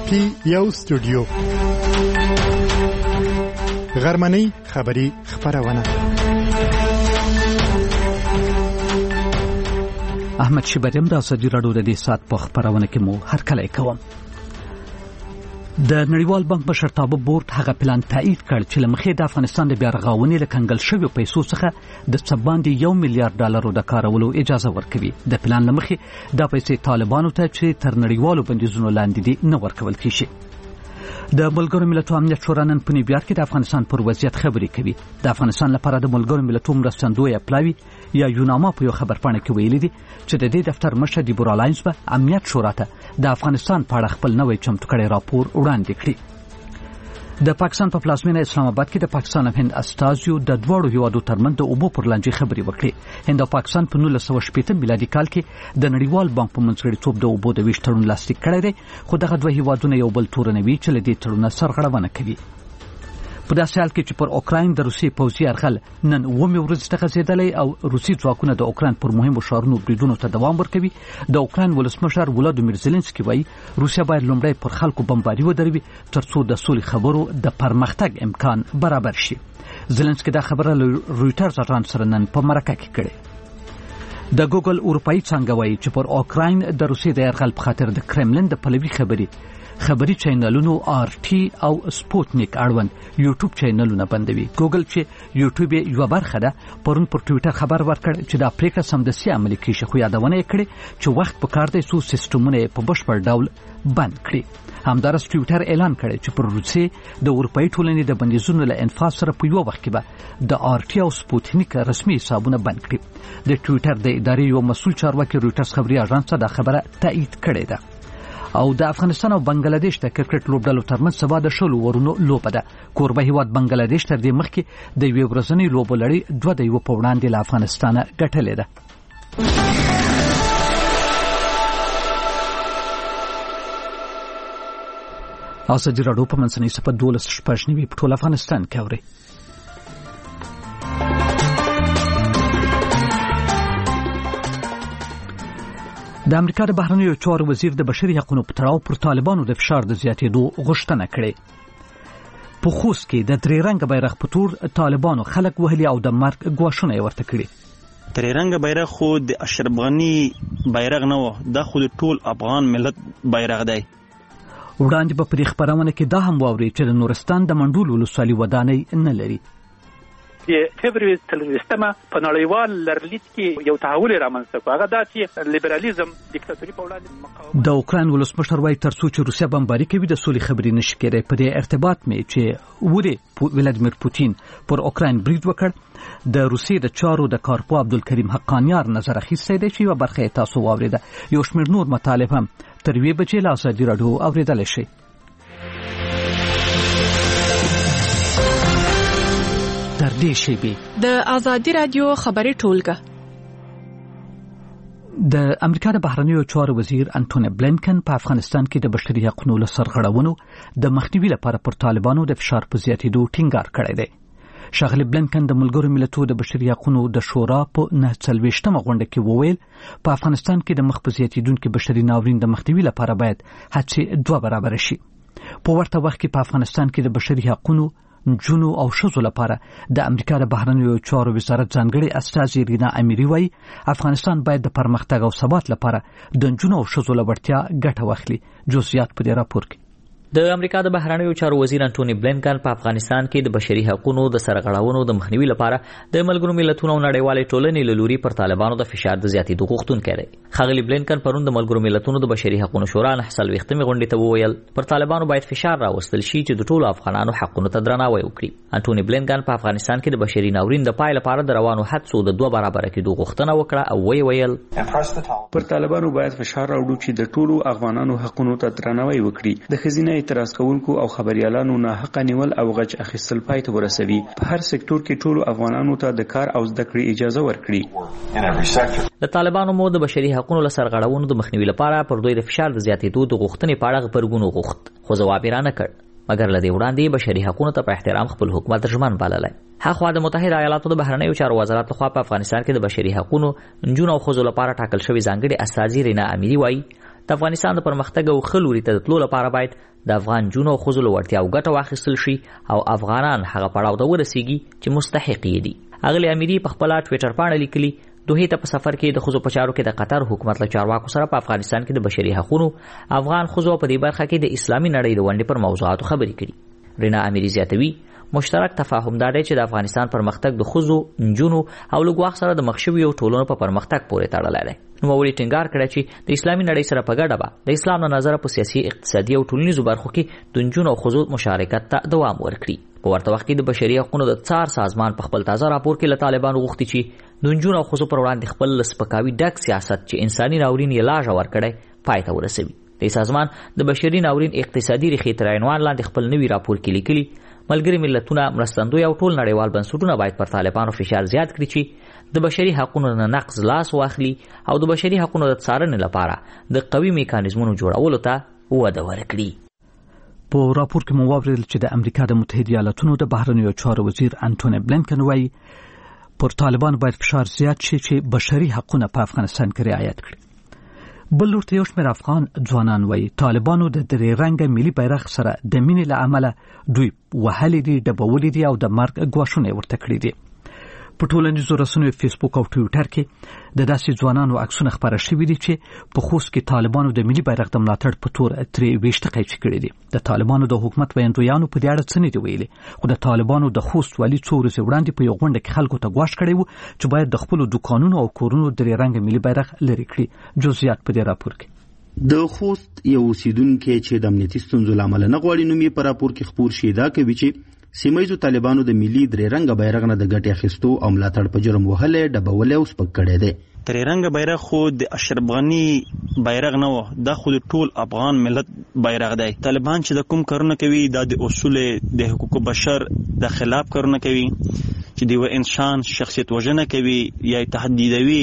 کې یو استودیو غرمنۍ خبری خبرونه. احمد شبریم د ازادي راډیو د دې سات په خبرونه کې مو هرکلی کوم. د نړیوال بانک مشرتابه بورډ هغه پلان تایید کړ چې لمخې د افغانستان د بیا رغونې له کنګل شویو پیسو څخه د څه باندې $1 میلیارډ د کارولو اجازه ورکوي. د پلان لمخې دا پیسې طالبانو ته چې تر نړیوالو بندیزونو لاندې دي نه ورکول کیږي. د ملګرو ملتونو امنیت شورا نن په نیویارک کې د افغانستان پر وضعیت خبرې کوي. د افغانستان لپاره د ملګرو ملتونو مرستندوی اپلاوي یا یوناما په یو خبرپاڼه کې ویلي دي چې د دې دفتر مشر دیبورا لاینز به امنیت شورا ته د افغانستان په اړه خپل نوې چمتو کړی راپور وړاندې کړي. د پاکستان په پلازمینه اسلام آباد کې د پاکستان او هند استازیو د دوړو هیوادو ترمنځ د اوبو پر لانجې خبرې وکړې. هند او پاکستان په 1960 میلادي کال کې د نړیوال بانک په منځګړیتوب د اوبو د ویش تړون لاسلیک کړی دی، خو دغه دوه هیوادونه یو بل تورنوي چې له دې تړونه سرغړونه کوي. په داسې حال کې چې پر اوکراین د روسي پوځي یرغل نن 9 ورځې ته غځېدلی او روسي ځواکونه د اوکراین پر مهمو ښارونو بریدونو ته دوام ورکوي. د اوکراین ولسمشر ولادیمیر زيلنسکي وایي روسیا باید لومړی پر خلکو بمباري ودروي ترڅو د سولې خبرو د پرمختګ امکان برابر شي. زيلنسکي دا خبره له رويټرز اژانس سره نن په مرکه کې کړې. د ګوګل اروپایي څانګه وایي چې پر اوکراین د روسي د یرغل په خاطر د کرملین د پلوي خبري چینلونو RT او سپوتنیک اړوند یوټیوب چینلونه بندوي. ګوګل چې یوټیوب یو برخه ده پرون پر ټوئیټر خبر ورکړ چې دا پریکړه سمدستي عملي کیږي، خو یادونه یې کړې چې وخت په کار دی څو سیستمونه په بشپړ ډول بند کړي. همدارس ټوئیټر اعلان کړی چې پر روسي د اروپایي ټولنې د بندیزونو له انفاذ سره په یو وخت کې به د RT او سپوتنیک رسمي حسابونه بند کړي. د ټوئیټر د ادارې یو مسؤل چارواکي رويټرز خبري اژانس دا خبره تایید کړې ده. او د افغانستان او بنگلاديش د کرکټ لوبډلو ترمنځ سبا د شلو ورونو لوبه ده. کوربه هیواد بنگلاديش تر دې مخکې د یوې ورځنۍ لوبو لړۍ 2-1 په وړاندې له افغانستان ګټلې ده. ازادي راډیو په منځنۍ صفحه 12 په ټول افغانستان کې اوري. د امریکا د بهرنیو چارو وزیر د بشري حقوقو په تړاو پر طالبانو د فشار د زیاتېدو غوښتنه کړې. په خوست کې د درې رنګ بیرغ په تور طالبانو خلک وهلي او د مرګ ګواښونه یې ورته کړي. درې رنګ بیرغ خو د اشرف غني بیرغ نه و، دا خو د ټول افغان ملت بیرغ دی. وړاندې په دې خبرونه کې دا هم واوري چې د نورستان د منډول ولسوالۍ ودانۍ نه لري. د فبرवरी 23 په نړیوال لرلید کې یو تحول رامنځته کړ، هغه دا چې لیبرالیزم دیکتاتوري په وړاندې مقاومت. د اوکراین ولسمشر وايي ترڅو چې روسیا بمباري کوي د سولې خبرې نشي کېدای. په دې ارتباط مې چې ولادیمیر پوتین پر اوکراین برید وکړ، د روسیې د چارو د کارپو عبدالکریم حقانیار نظر اخیستی دی چې یوه برخه یې تاسو واورېده. یو شمېر نور مطالب هم تر 1 بجې له ازادي راډیو اورېدلی شئ. د ازادي راډیو خبري ټولګه. د امریکا د بهرنیو چارو وزیر انټونی بلینکن په افغانستان کې د بشري حقوقو له سرغړونو د مخنیوي لپاره پر طالبانو د فشار په زیاتېدو ټینګار کړی دی. ښاغلی بلینکن د ملګرو ملتونو د بشري حقوقو د شورا په 49مه غونډه کې وویل په افغانستان کې د مخ په زیاتېدونکو بشري ناورین د مخنیوي لپاره باید هڅې 2 برابر شي. په ورته وخت کې په افغانستان کې د بشري حقوقو جنو او شذو لپاره د امریکا د بهرنیو چارو وزارت ځانګړي استازي رینا امیری وایي افغانستان باید د پرمختګ او ثبات لپاره د جنو او شذو لپاره ګټه واخلي. جزئیات په دې راپور کې. د امریکا د بهرنیو چارو وزیر انټونی بلینکن په افغانستان کې د بشري حقوقو د سرغړونو د مخنیوي لپاره د ملګرو ملتونو او نړیوالې ټولنې له لوري پر طالبانو د فشار د زیاتېدو غوښتونکی دی. ښاغلی بلینکن پرون د ملګرو ملتونو د بشري حقوقو شورا 9 غونډې ته وویل پر طالبانو باید فشار راوستل شي چې د ټولو افغانانو حقونو ته درناوی وکړي. انټونی بلینکن په افغانستان کې د بشري ناورین د پای لپاره د روانو حدسو د 2 برابر کېدو غوښتنه وکړه او ویل پر طالبانو باید فشار راوړو چې د ټولو افغانانو حقونو ته درناوی وکړي. د ښځینه اعتراض کوونکو او خبريالانو نه حق نیول او غچ اخیستل پای ته ورسوي. په هر سکتور کې ټولو افغانانو ته د کار او زده کړې اجازه ورکړي. د طالبانو مو د بشري حقوقو له سرغړونو د مخنیوي لپاره پر دوی د فشار د زیاتېدو د غوښتنې په اړه غبرګون وغوښت، خو ځواب یې رانه کړ. مګر له دې وړاندې بشري حقوقو ته په احترام خپل حکومت ژمن بللی. هغه د متحده ایالاتو د بهرنیو چارو وزارت لخوا په افغانستان کې د بشري حقوقو نجونو او ښځو لپاره ټاکل شوی ځانګړي استازي رینا امیری وایي د افغانستان د پرمختګ او ښه لوري ته د تلو لپاره باید د افغان جونو او ښځو له وړتیاو ګټه واخیستل شي او افغانان هغه پړاو ته ورسیږي چې مستحق یې دي. اغلې امیري په خپل ټویټر باندې لیکلي دوه ته په سفر کې د ښځو په چارو کې د قطر حکومت له چارواکو سره په افغانستان کې د بشري حقوقو افغان ښځو په دې برخه کې د اسلامي نړۍ د ونډې پر موضوعاتو خبرې کړي. رینا امیري زیاتوي مشترک تفاهم دا دی چې د افغانستان پرمختګ د ښځو، نجونو او لږ وخت سره د مخ شویو ټولنو په پرمختګ پورې تړلی دی. نوموړي ټینګار کړی چې د اسلامي نړۍ سره په ګډه به د اسلام له نظره په سیاسي، اقتصادي او ټولنیزو برخو کې د نجونو او ښځو مشارکت ته دوام ورکړي. په ورته وخت کې د بشري حقوقو د څار سازمان په خپل تازه راپور کې له طالبانو غوښتي چې د نجونو او ښځو پر وړاندې خپل له سپکاوي ډک سیاست چې انساني ناورین یې لا ژور کړی پای ته ورسوي. د سازمان د بشري ناورین اقتصادي ریښې تر عنوان لاندې خپل نوي راپور کې لیکلي ملګري ملتونه، مرستندوی او ټول نړیوال بنسټونه باید پر طالبانو فشار زیات کړي چې د بشري حقوقو نه نقض لاس واخلي او د بشري حقوقو د څارنې لپاره د قوي میکانیزمونو جوړولو ته وده ورکړي. په راپور کې مو واورېدل چې د امریکا د متحده ایالاتونو د بهرنیو چارو وزیر انټونی بلینکن وایي پر طالبانو باید فشار زیات شي چې بشري حقوقونه په افغانستان کې رعایت کړي. بل لورته یو شمېر افغان ځوانان وایي طالبانو د درې رنګه ملي بیرغ سره د مینې له امله دوی وهلي دي، ډبولي دي او د مرګ ګواښونه ورته کړي دي. په ټولنیزو رسنیو فیسبوک او ټویټر کې د داسې ځوانانو عکسونه خپاره شوي دي چې په خوست کې طالبانو د ملي بیرغ د ملاتړ په تور ترې ویشته قیچي کړي دي. د طالبانو د حکومت ویاندویانو په دې اړه څه نه دي ویلي، خو د طالبانو د خوست والي څو ورځې وړاندې په یو غونډه کې خلکو ته ګواښ کړی و چې باید د خپلو دوکانونو او کورونو درې رنګه ملي بیرغ لرې کړي. جزئیات په دې راپور کې. د خوست یو اوسیدونکی چې د امنیتي ستونزو له امله نه غواړي نوم یې په راپور کې خپور شي دا کوي چې سیمایزو طالبانو د ملي درې رنګه بیرغ نه د ګټې اخیستو او ملاتړ په جرم وهلې، ډبولې او سپک کړی دی. درې رنګه بیرغ خو د اشرف غني بیرغ نه و، دا خو د ټول افغان ملت بیرغ دی. طالبان چې د کوم کارونه کوي دا د اصول د حقوق بشر د خلاف کارونه کوي چې د انسان شخصیت وژنه کوي یا تهدیدوي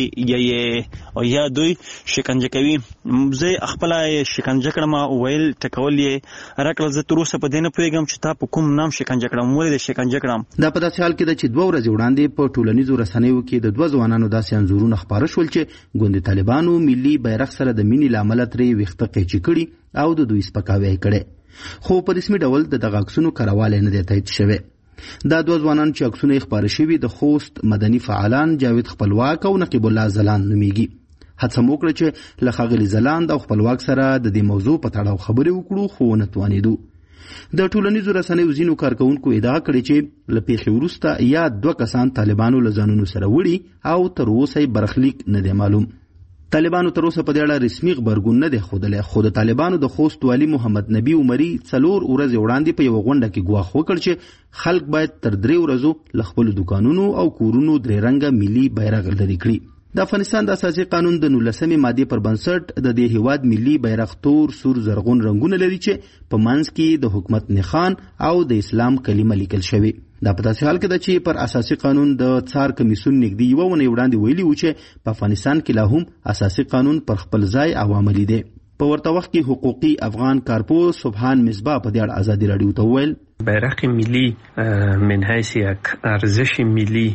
یا دوی شکنجه کوي. زه خپل شکنجه کړم ویل ټکول یې راکړل. زه تر اوسه په دې نه پوهېږم چې تا په کوم نام شکنجه کړم، ولې د شکنجه کړم. دا په داسې حال کې ده چې 2 ورځې وړاندې په ټولنیزو رسنیو کې د 2 ځوانانو داسې انځورونه خپاره شول چې ګوند طالبانو ملي بیرغ سره د مینې له امله ترې ویښته قیچي کړي او د دوی سپکاوی کړی، خو په رسمي ډول د دغه عکسونو کاروالی نه دی تایید شوی. دا 2 ځوانان چې عکسونه یې خپاره شوي د خوست مدني فعالان جاوید خپلواک او نقیب الله زلاند نومیږي. هڅه مو وکړه چې له ښاغلي زلاند او خپلواک سره د دې موضوع په تړاو خبرې وکړو، خو ونه توانېدو. د ټولنیزو رسنیو ځینو کارکونکو ادعا کړې چې له پیښې وروسته یا 2 کسان طالبانو له ځانونو سره وړي او تر اوسه یې برخلیک نه دی معلوم. طالبانو تر اوسه په دې اړه رسمي خبرګون نه دی ښودلی، خو د طالبانو د خوست والي محمد نبی عمري 4 ورځې وړاندې په یوه غونډه کې ګواښ وکړ چې خلک باید تر 3 ورځو له خپلو دوکانونو او کورونو 3 رنګه ملي بیرغ لرې کړي. د افغانستان د اساسي قانون د 19مې مادې پر بنسټ د دې هیواد ملي بیرغ تور، سور، زرغون رنګونه لري چې په منځ کې د حکومت نښان او د اسلام کلمه لیکل شوې. دا په داسې حال کې ده چې پر اساسي قانون د څار کمیسیون نږدې 1 اونۍ وړاندې ویلي و چې په افغانستان کې لا هم اساسي قانون پر خپل ځای او عملي دی. په ورته وخت کې حقوقي افغان کارپوه سبحان مصباح په دې اړه ازادي راډیو ته وویل بیرغ ملی من حیث یک ارزش ملی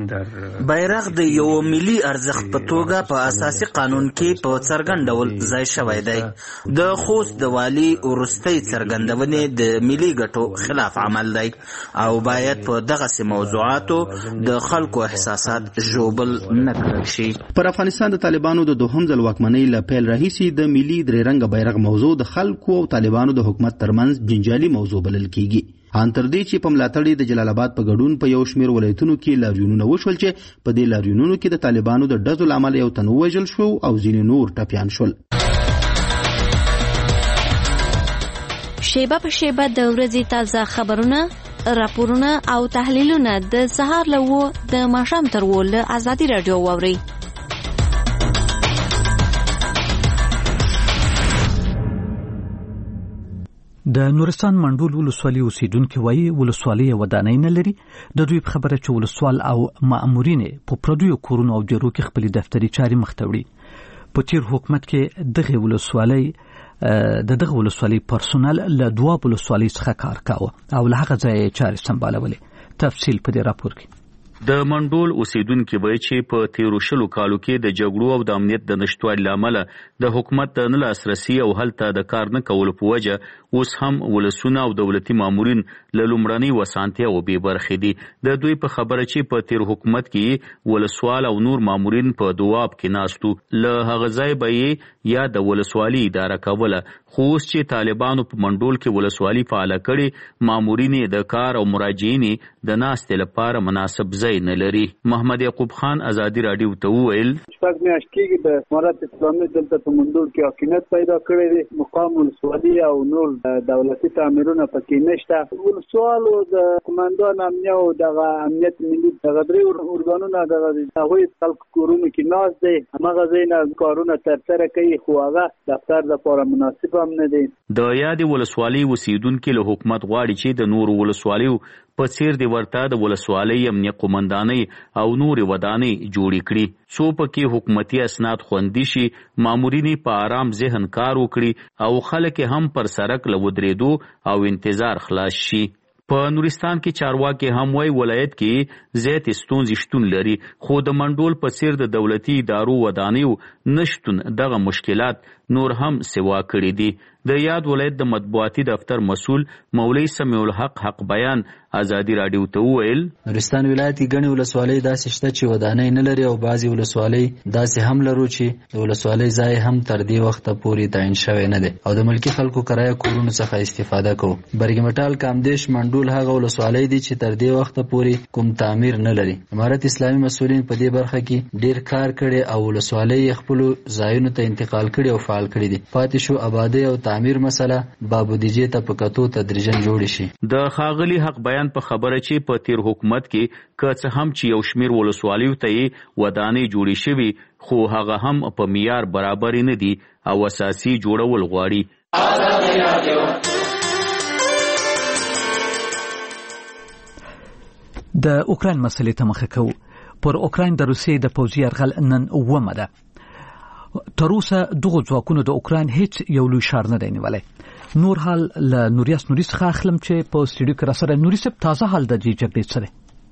بیرغ د یو ملي ارزښت په توګه په اساسي قانون کې په څرګند ډول ځای شوی دی. د خوست د والي وروستۍ څرګندونې د ملي ګټو خلاف عمل دی او باید په دغسې موضوعاتو د خلکو احساسات ژوبل نه کړل شي. پر افغانستان د طالبانو د 2هم ځل واکمنۍ له پیل راهیسې د ملي 3 رنګه بیرغ موضوع د خلکو او طالبانو د حکومت ترمنځ جنجالي موضوع بلل کیږي. ان تر دې چې په ملاتړ د جلال آباد په ګډون په یو شمېر ولایتونو کې لاریونونه وشول چې په دې لاریونونو کې د طالبانو د ډزو له امله یو تن ووژل شو او ځینې نور ټپیان شول. شیبه په شیبه د ورځې تازه خبرونه، راپورونه او تحلیلونه د سهار له 9 د ماښام تر 10 له ازادي راډیو واورئ. د نورستان منډول ولسوالۍ اوسیدونکي وایي ولسوالۍ یوه ودانۍ نه لري. د دوی په خبره چې ولسوال او مامورین په پردیو کورونو او جرو کې خپلې دفتري چارې مخته وړي. په تیر حکومت کې دغه ولسوالۍ پرسونل له 2 ولسوالۍ څخه کار کاوه او له هغه ځایه چارې سمبالولې. تفصیل په دې راپور کې. د منډول اوسیدونکو وایي چې په تیرو شلو کالو کې د جګړو او د امنیت د نشټوالي لامل د حکومت د نه لاسرسي او هلته د کار نه کولو په وجه اوس هم ولسونه او دولتي مامورین له لومړنۍ وسانتیا او بې برخې دي. د دوی په خبره چې په تیر حکومت کې ولسوال او نور مامورین په دواب کې ناستو له هغه ځای به یې یا د ولسوالي اداره کوله، خو اوس چې طالبانو په منډول کې ولسوالي فعاله کړي مامورین د کار او مراجعین د ناستې لپاره مناسب ځای نه لري. محمد یعقوب خان ازادي رادیو ته وویل شپږ میاشتې کې د امارت اسلامي دلته په منډول کې حاکمیت پیدا کړی دی، مقام ولسوالي او نور دولتي تعمیرونه پکې نشته. ولسوال او د قومندان امنیه او د امنیت ملي دغه درې ارګانونه دغه هغوی خلکو کورونو کې ناست دي، هماغه ځای نه کارونه ترسره کوي، خو هغه دفتر لپاره مناسب هم نه دی. د یادې ولسوالۍ اوسیدونکي له حکومت غواړي چې د نورو ولسوالیو په څیر دی ورته د ولسوالۍ امنیه قومندانۍ او نورې ودانۍ جوړې کړي، څو پکې حکومتي اسناد خوندي شي، مامورین په آرام ذهن کار وکړي او خلک هم پر سړک له ودرېدو او انتظار خلاص شي. په نورستان کې چارواکي هم وایي ولایت کې زیات ستونزې شتون لري، خو د منډول په څیر د دولتي ادارو ودانیو نشتون دغه مشکلات نور هم سوا کړي دي. د یاد ولایت د مطبوعاتي دفتر مسؤل مولوی سمیع الحق حق بیان ازادي رادیو ته وویل نورستان ولایت کې ګڼې ولسوالۍ داسې شته چې ودانۍ نه لري او بعضې ولسوالۍ داسې هم لرو چې د ولسوالۍ ځای هم تر دې وخته پورې تعین شوی نه دی او د ملکي خلکو کرایه کورونو څخه استفاده کوو. برګمټال کامدیش منډول هغه ولسوالۍ دي چې تر دې وخته پورې کوم تعمیر نه لري. امارت اسلامي مسؤلین په دې برخه کې ډیر کار کړي او ولسوالۍ خپل ځایونو ته انتقال کړي او فعال کړي دي. پاتې شو آبادی او تعمیر مسله بابودیجې ته په کتو تدریجاً جوړ شي. د ښاغلي حق بیان په خبره چې په تیر حکومت کې که څه هم چې یو شمیر ولسوالیو ته یې ودانۍ جوړې شوي خو هغه هم په معیار برابر نه دي او اساسي جوړول غواړي. د اوکراین مسلې ته مخه کوو. پر اوکراین د روسیې د پوځي یرغل نن اومه ده. تر اوسه دغه ځواکونو د اوکراین هیڅ یو لوی ښار نه دی نیولی. نور حال له نوریاس نوري څخه اخلم چې په سټډیو کې راسره نوري صاحب تازه حال د دې جګړې څه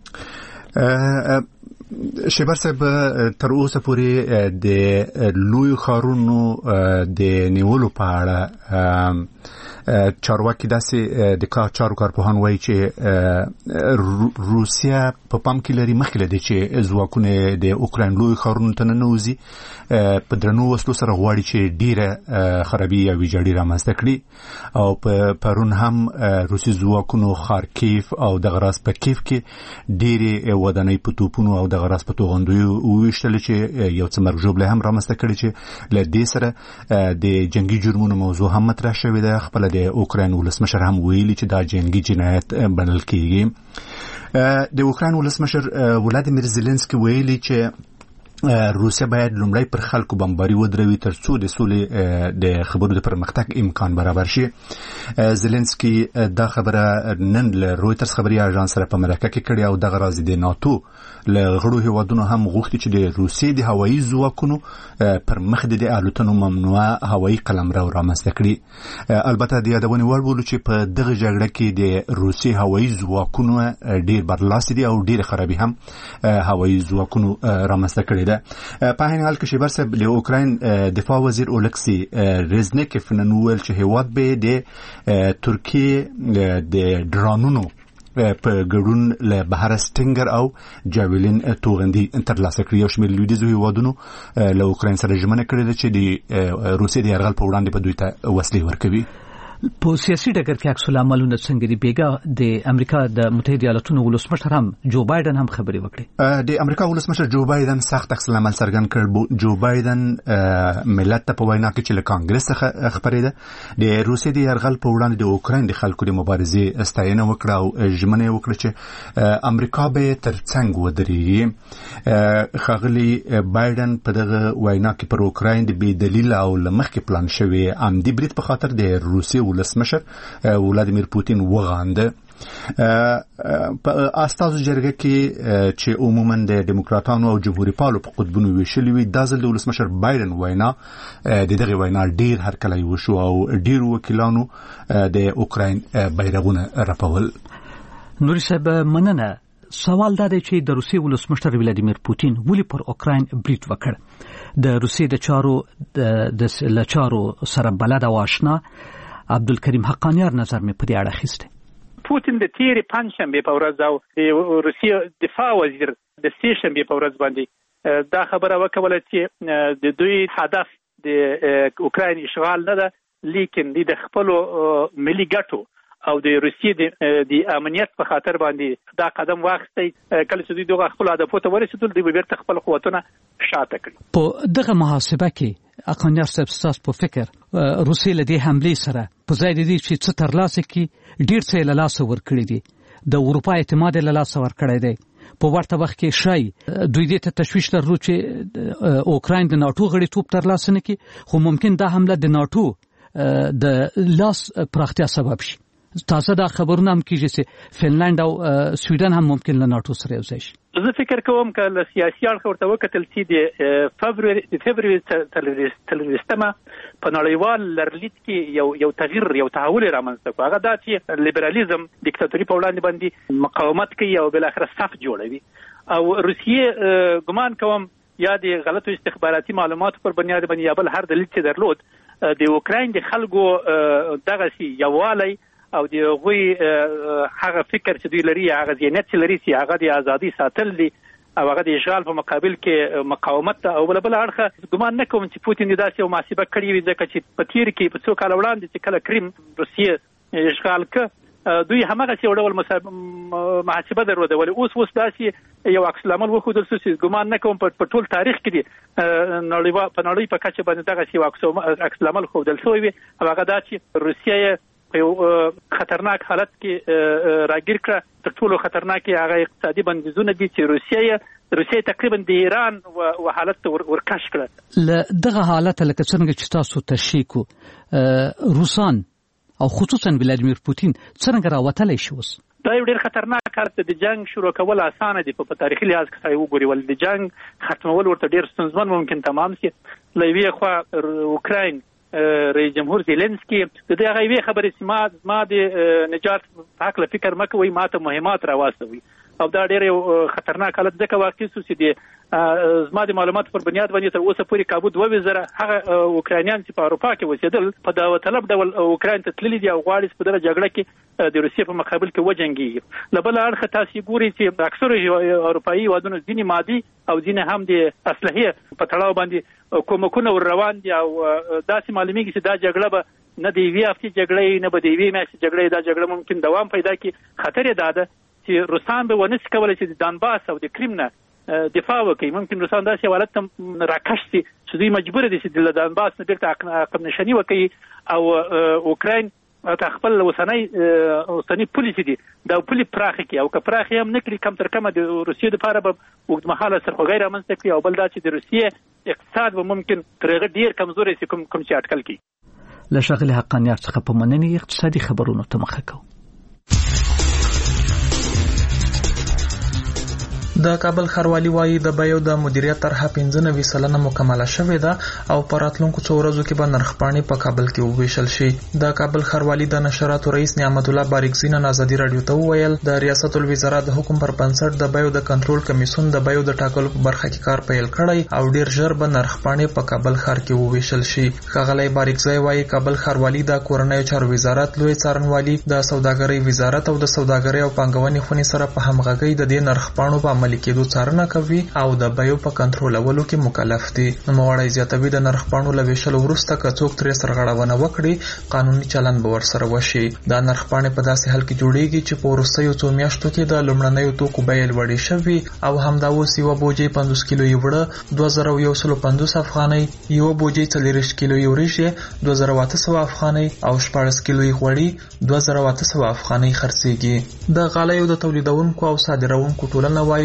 دی؟ شیبر صاحب تر اوسه پورې د لوی ښارونو د نیولو په اړه چارواکي داسې د چارو کارپوهان وایي چې روسیا په پام کې لري مخکې له دې چې ځواکونه د اوکراین لوی ښارونو ته ننوځي په درنو وسلو سره غواړي چې ډیره خرابي یا ویجاړي رامنځته کړي او په پرون هم روسي ځواکونو خارکیف او دغه راز په کیف کې ډیرې ودانۍ په توپونو او دغه راز په توغندیو وویشتل چې یو څه مرګ ژوبله هم رامنځته کړي چې له دې سره د جنگي جرمونو موضوع هم مطرح شوې ده. خپل د اوکراین ولسمشر هم ویلي چې دا جنگي جنایت بلل کیږي. د اوکراین ولسمشر ولادیمیر زيلنسکي ویلي چې روسیا باید لومړی پر خلکو بمباري ودروي تر څو د سولې د خبرو د پرمختګ امکان برابر شي. زيلنسکي دا خبره نن له رويټرز خبري اژانس سره په مرکه کې کړې او دغه راز د ناتو له غړو هیوادونو هم غوښتي چې د روسیې د هوایي ځواکونو پر مخ د الوتنو ممنوعه هوایي قلمرو رامنځته کړي. البته د یادونې وړ بولو چې په دغه جګړه کې د روسیې هوایي ځواکونو ډیر برلاسي دي او ډیر خرابي هم هوایي ځواکونو رامنځته کړي. په هغه حال کې شیبر صاحب له اوکراین دفاع وزیر اولکسی رزنیکف نن ویل چې هیواد به د ترکیه د ډرونونو په ګډون له بهر سټینګر او جاویلین توغندي ترلاسه کړي. یو شمېر لویدیځو هیوادونو له اوکراین سره ژمنه کړې ده چې د روسیې د یرغل په وړاندې به دوی ته وسلې ورکوي. په سیاسي ډګر کې عکس العملونه څنګه دي؟ بیګا د امریکا د متحده ایالاتونو ولسمشر هم جو بایدن هم خبرې وکړي. د امریکا ولسمشر جو بایدن سخت عکس العمل څرګند کړ. جو بایدن ملت ته په وینا کې چې له کانګرس څخه خبرې ده د روسیې د یرغل په وړاندې د اوکراین د خلکو د مبارزې ستاینه وکړه او ژمنه وکړه چې امریکا به ترڅنګ ودرېږي. ښاغلي بایدن په دغه وینا کې پر اوکراین د بې دلیله او له مخکې پلان شوی عمدي برید په خاطر د روسیې ولسمشر ولادیمیر پوتین وغانده. په استازو جرګه کې چې عموما د دیموکراتانو او جمهوریت پالو په قطبونو ویشلې وي د ځل د ولسمشر بایدن وینا د دغه وینا ډیر هرکلی وشو او ډیر وکیلانو د اوکراین بیرغونه رپول. نوري صاحب مننه. سوال دا دی چې د روسیې ولسمشر ولادیمیر پوتین ولې پر اوکراین برید وکړ. د روسیې د چارو سره بلد او آشنا عبدالکریم حقانیار نظر مې په دې اړه اخیستی. پوتین د تیرې پنجشنبې په ورځ او د روسیې دفاع وزیر د سې شنبې په ورځ باندې دا خبره وکوله چې د دوی هدف د اوکراین اشغال نه ده، لیکن د خپل ملي ګټو او د روسیې د امنیت په خاطر باندې دا قدم واخیستی. کله چې دوی دغه خپل هدفو ته ورسېدل، دوی بیرته خپل قوتونه شاته کړي. په دغه محاسبه کې اقانیار صاحب ستاسو په فکر روسیې له دې حملې سره په ځای د دې چې څه ترلاسه کړي ډېر څه یې له لاسه ورکړي دي، د اروپا اعتماد یې له لاسه ورکړی دی. په ورته وخت کې شاید دوی دې ته تشویش لرلو چې اوکراین د ناټو غړیتوب ترلاسه نه کړي، خو ممکن دا حمله د ناټو د لاس پراختیا سبب شي. تازه دا خبرونه هم کیږي چې فنلند او سویډن هم ممکن له ناټو سره یو ځای شي. زه فکر کوم چې له سیاسي اړخه ورته وکتل چې د فبروري 23 په نړیوال لرلید کې یو تغییر، یو تحول رامنځته کړ. هغه دا چې لیبرالیزم دیکتاتوري په وړاندې باندې مقاومت کوي او بل اخر صف جوړوي. او روسیې ګمان کوم یا د غلطو استخباراتي معلوماتو پر بنیاد باندې یا بل هر دلیل چې درلود، د اوکراین د خلکو دغه سي یووالی او د غوي هغه فکر چې دوی لري، هغه ذهنیت چې لري چې هغه د ازادي ساتل دي او هغه د اشغال په مقابل کې مقاومت او بل اړخه ګمان نه کوم چې پوتین داسې یو محاسبه کړې وي، ځکه چې په تیر کې په څو کال وړاندې چې کله کریم روسیې اشغال ک دوی همغه څه ډول محاسبه درلوده، ولې اوس داسې یو عکس العمل وښودل شو چې ګمان نه کوم په ټول تاریخ کې په نړۍ په کچه باندې دغه یو عکس العمل ښودل شوی وي. هغه دا چې روسیه یو خطرناک حالت کې راګیر کړه. تر ټولو خطرناک هغه اقتصادي بندیزونه دي چې روسیې تقریبا د ایران و حالت ورکش کړه. له دغه حالت لکه څنګه چې تاسو تشریح کو روسان او خصوصا ولادیمیر پوتین څنګه راوتلی شي اوس؟ دا یو ډېر خطرناک کار دی. د جنگ شروع کول اسانه دي په تاریخي لحاظ کې وګوري، ول د جنگ ختمول ورته ډېر ستونزمن ممکن تمام شي. له یوې خوا اوکراین رئیس جمهور زيلنسکي د دې هغه وی خبرې چې ما د نجات په حق له فکر مکوي، ما ته مهمات راوستوي او دا ډېر یو خطرناک حالت ځکه واقع شو چې د زما د معلوماتو پر بنیاد باندې تر اوسه پورې کابو 2000 هغه اوکراینیان چې په اروپا کې اوسېدل په داوطلب ډول اوکراین ته تللي دي او غواړي په دغه جګړه کې د روسیې په مقابل کې وجنګي. له بل اړخه تاسو ګورئ چې اکثره اروپایي هیوادونو ځینې مادي او ځینې هم د اسلحې په تړاو باندې کومکونه ور روان دي او داسې معلومیږي چې دا جګړه به نه د یوې هفتې جګړې نه به د یوې میاشتې جګړې، دا جګړه ممکن دوام پیدا کړي. خطر یې دا ده چې روسان به ونه شي کولی چې د دانباس او د کریم نه دفاع وکړي. ممکن روسان داسې حالت ته راکش شي چې دوی مجبور دي چې د دانباس نه بیرته عقب نشاني وکړي او اوکراین ته خپل اوسنۍ پولیسي دي دا پولي پراخه کړي او که پراخه هم نه کړي، کم تر کمه د روسیې دپاره به اوږدمهاله سرخوږی رامنځته کړي او بل دا چې د روسیې اقتصاد به ممکن تر هغه ډېر کمزوری شي کوم چې اټکل کړي. له ښاغلي حقانیار څخه په مننې اقتصادي خبرونو ته مخه کوو. د کابل ښاروالي وایي د بیو د مدیریت طرحه 95% مکمله شوې ده او په راتلونکو څو ورځو کې به نرخپاڼې په کابل کې وویشل شي. د کابل ښاروالي د نشراتو رئیس نعمت الله باریکزي نن ازادي راډیو ته وویل د ریاست الوزرا د حکم پر بنسټ د بیو د کنټرول کمیسیون د بیو د ټاکلو په برخه کې کار پیل کړی او ډیر ژر به نرخپاڼې په کابل ښار کې وویشل شي. ښاغلی باریکزي وایي کابل ښاروالي د کورنیو چارو وزارت، لوی څارنوالي، د سوداګرۍ وزارت او د سوداګرۍ او پانګونې خونې سره په همغږۍ د دې نرخپاڼو په عملي کېدو څارنه کوي او د بیو په کنټرولولو کې مکلف دي. نوموړی زیاتوي د نرخپاڼو له ویشلو وروسته که څوک ترې سرغړونه وکړي قانوني چلند به ورسره وشي. دا نرخپاڼې په داسې حال کې جوړیږي چې په وروستیو څو میاشتو کې د لومړنیو توکو بیې لوړې شوي او همدا اوس یوه بوجۍ 50 کیلو وړه 2150 افغانۍ، یوه بوجۍ 40 کیلو وریجې 2800 افغانۍ او 14 کیلو غوړي 2800 افغانۍ خرڅېږي. د غالیو د تولیدونکو او صادرونکو ټولنه وایي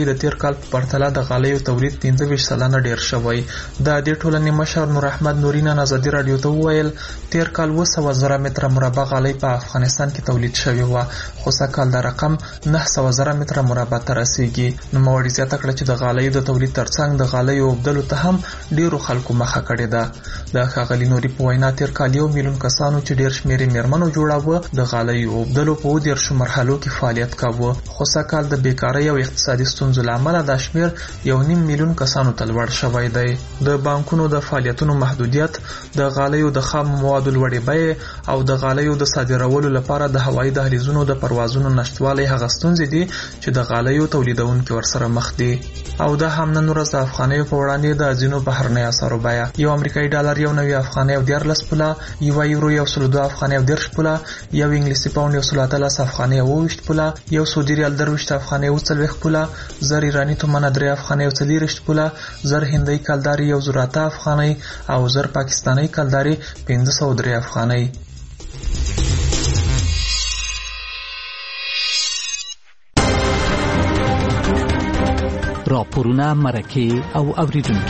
د تیر کال په پرتله د غالیو تولید 15% ډیر شوی. د دې ټولنې مشر نور احمد نوري نن ازادي رادیو ته وویل تیر کال 200,000 متره مربع غالۍ په افغانستان کې تولید شوی و، خو سږکال دا رقم 900,000 متره مربع ته رسیږي. نو موړي زیاته کړه چې د غالیو د تولید ترڅنګ د غالیو وبدلو ته هم ډیرو خلکو مخه کړې ده. د ښاغلي نوري په وینا تیر کال 1 میلیون کسانو چې ډیر شمېر میرمنو جوړاوه د غالیو وبدلو په 10 مرحلو کې فعالیت کاوه، خو سږکال د بیکارۍ او اقتصادي ستونزو له امله دا شمېر 1.5 میلیون کسانو ته لوړ شوی دی. د بانکونو د فعالیتونو محدودیت، د غالیو د خام موادو لوړې بیې او د غالیو د صادرولو لپاره د هوایي دهلیزونو د پروازونو نشټوالی هغه ستونزې دي چې د غالیو تولیدونکو ورسره مخ دي. او دا هم نن ورځ د افغانیو په وړاندې د ځینو بهرنیو اسعارو بیه یو امریکایي ډالر 1.90 افغانۍ او 14 پوله، یو یورو 102 افغانۍ او 10 پوله، یو انګلیسي پاوند 113 افغانۍ او 20 پوله، یو سعودي ریال 23 افغانۍ او 40 پوله، زر ایرانی تومن 3 افغانۍ او 40 پوله، زر هندۍ کلداري 108 افغانۍ او زر پاکستاني کلداري 503 افغانۍ. راپورونه، مرکې او اوریدونکي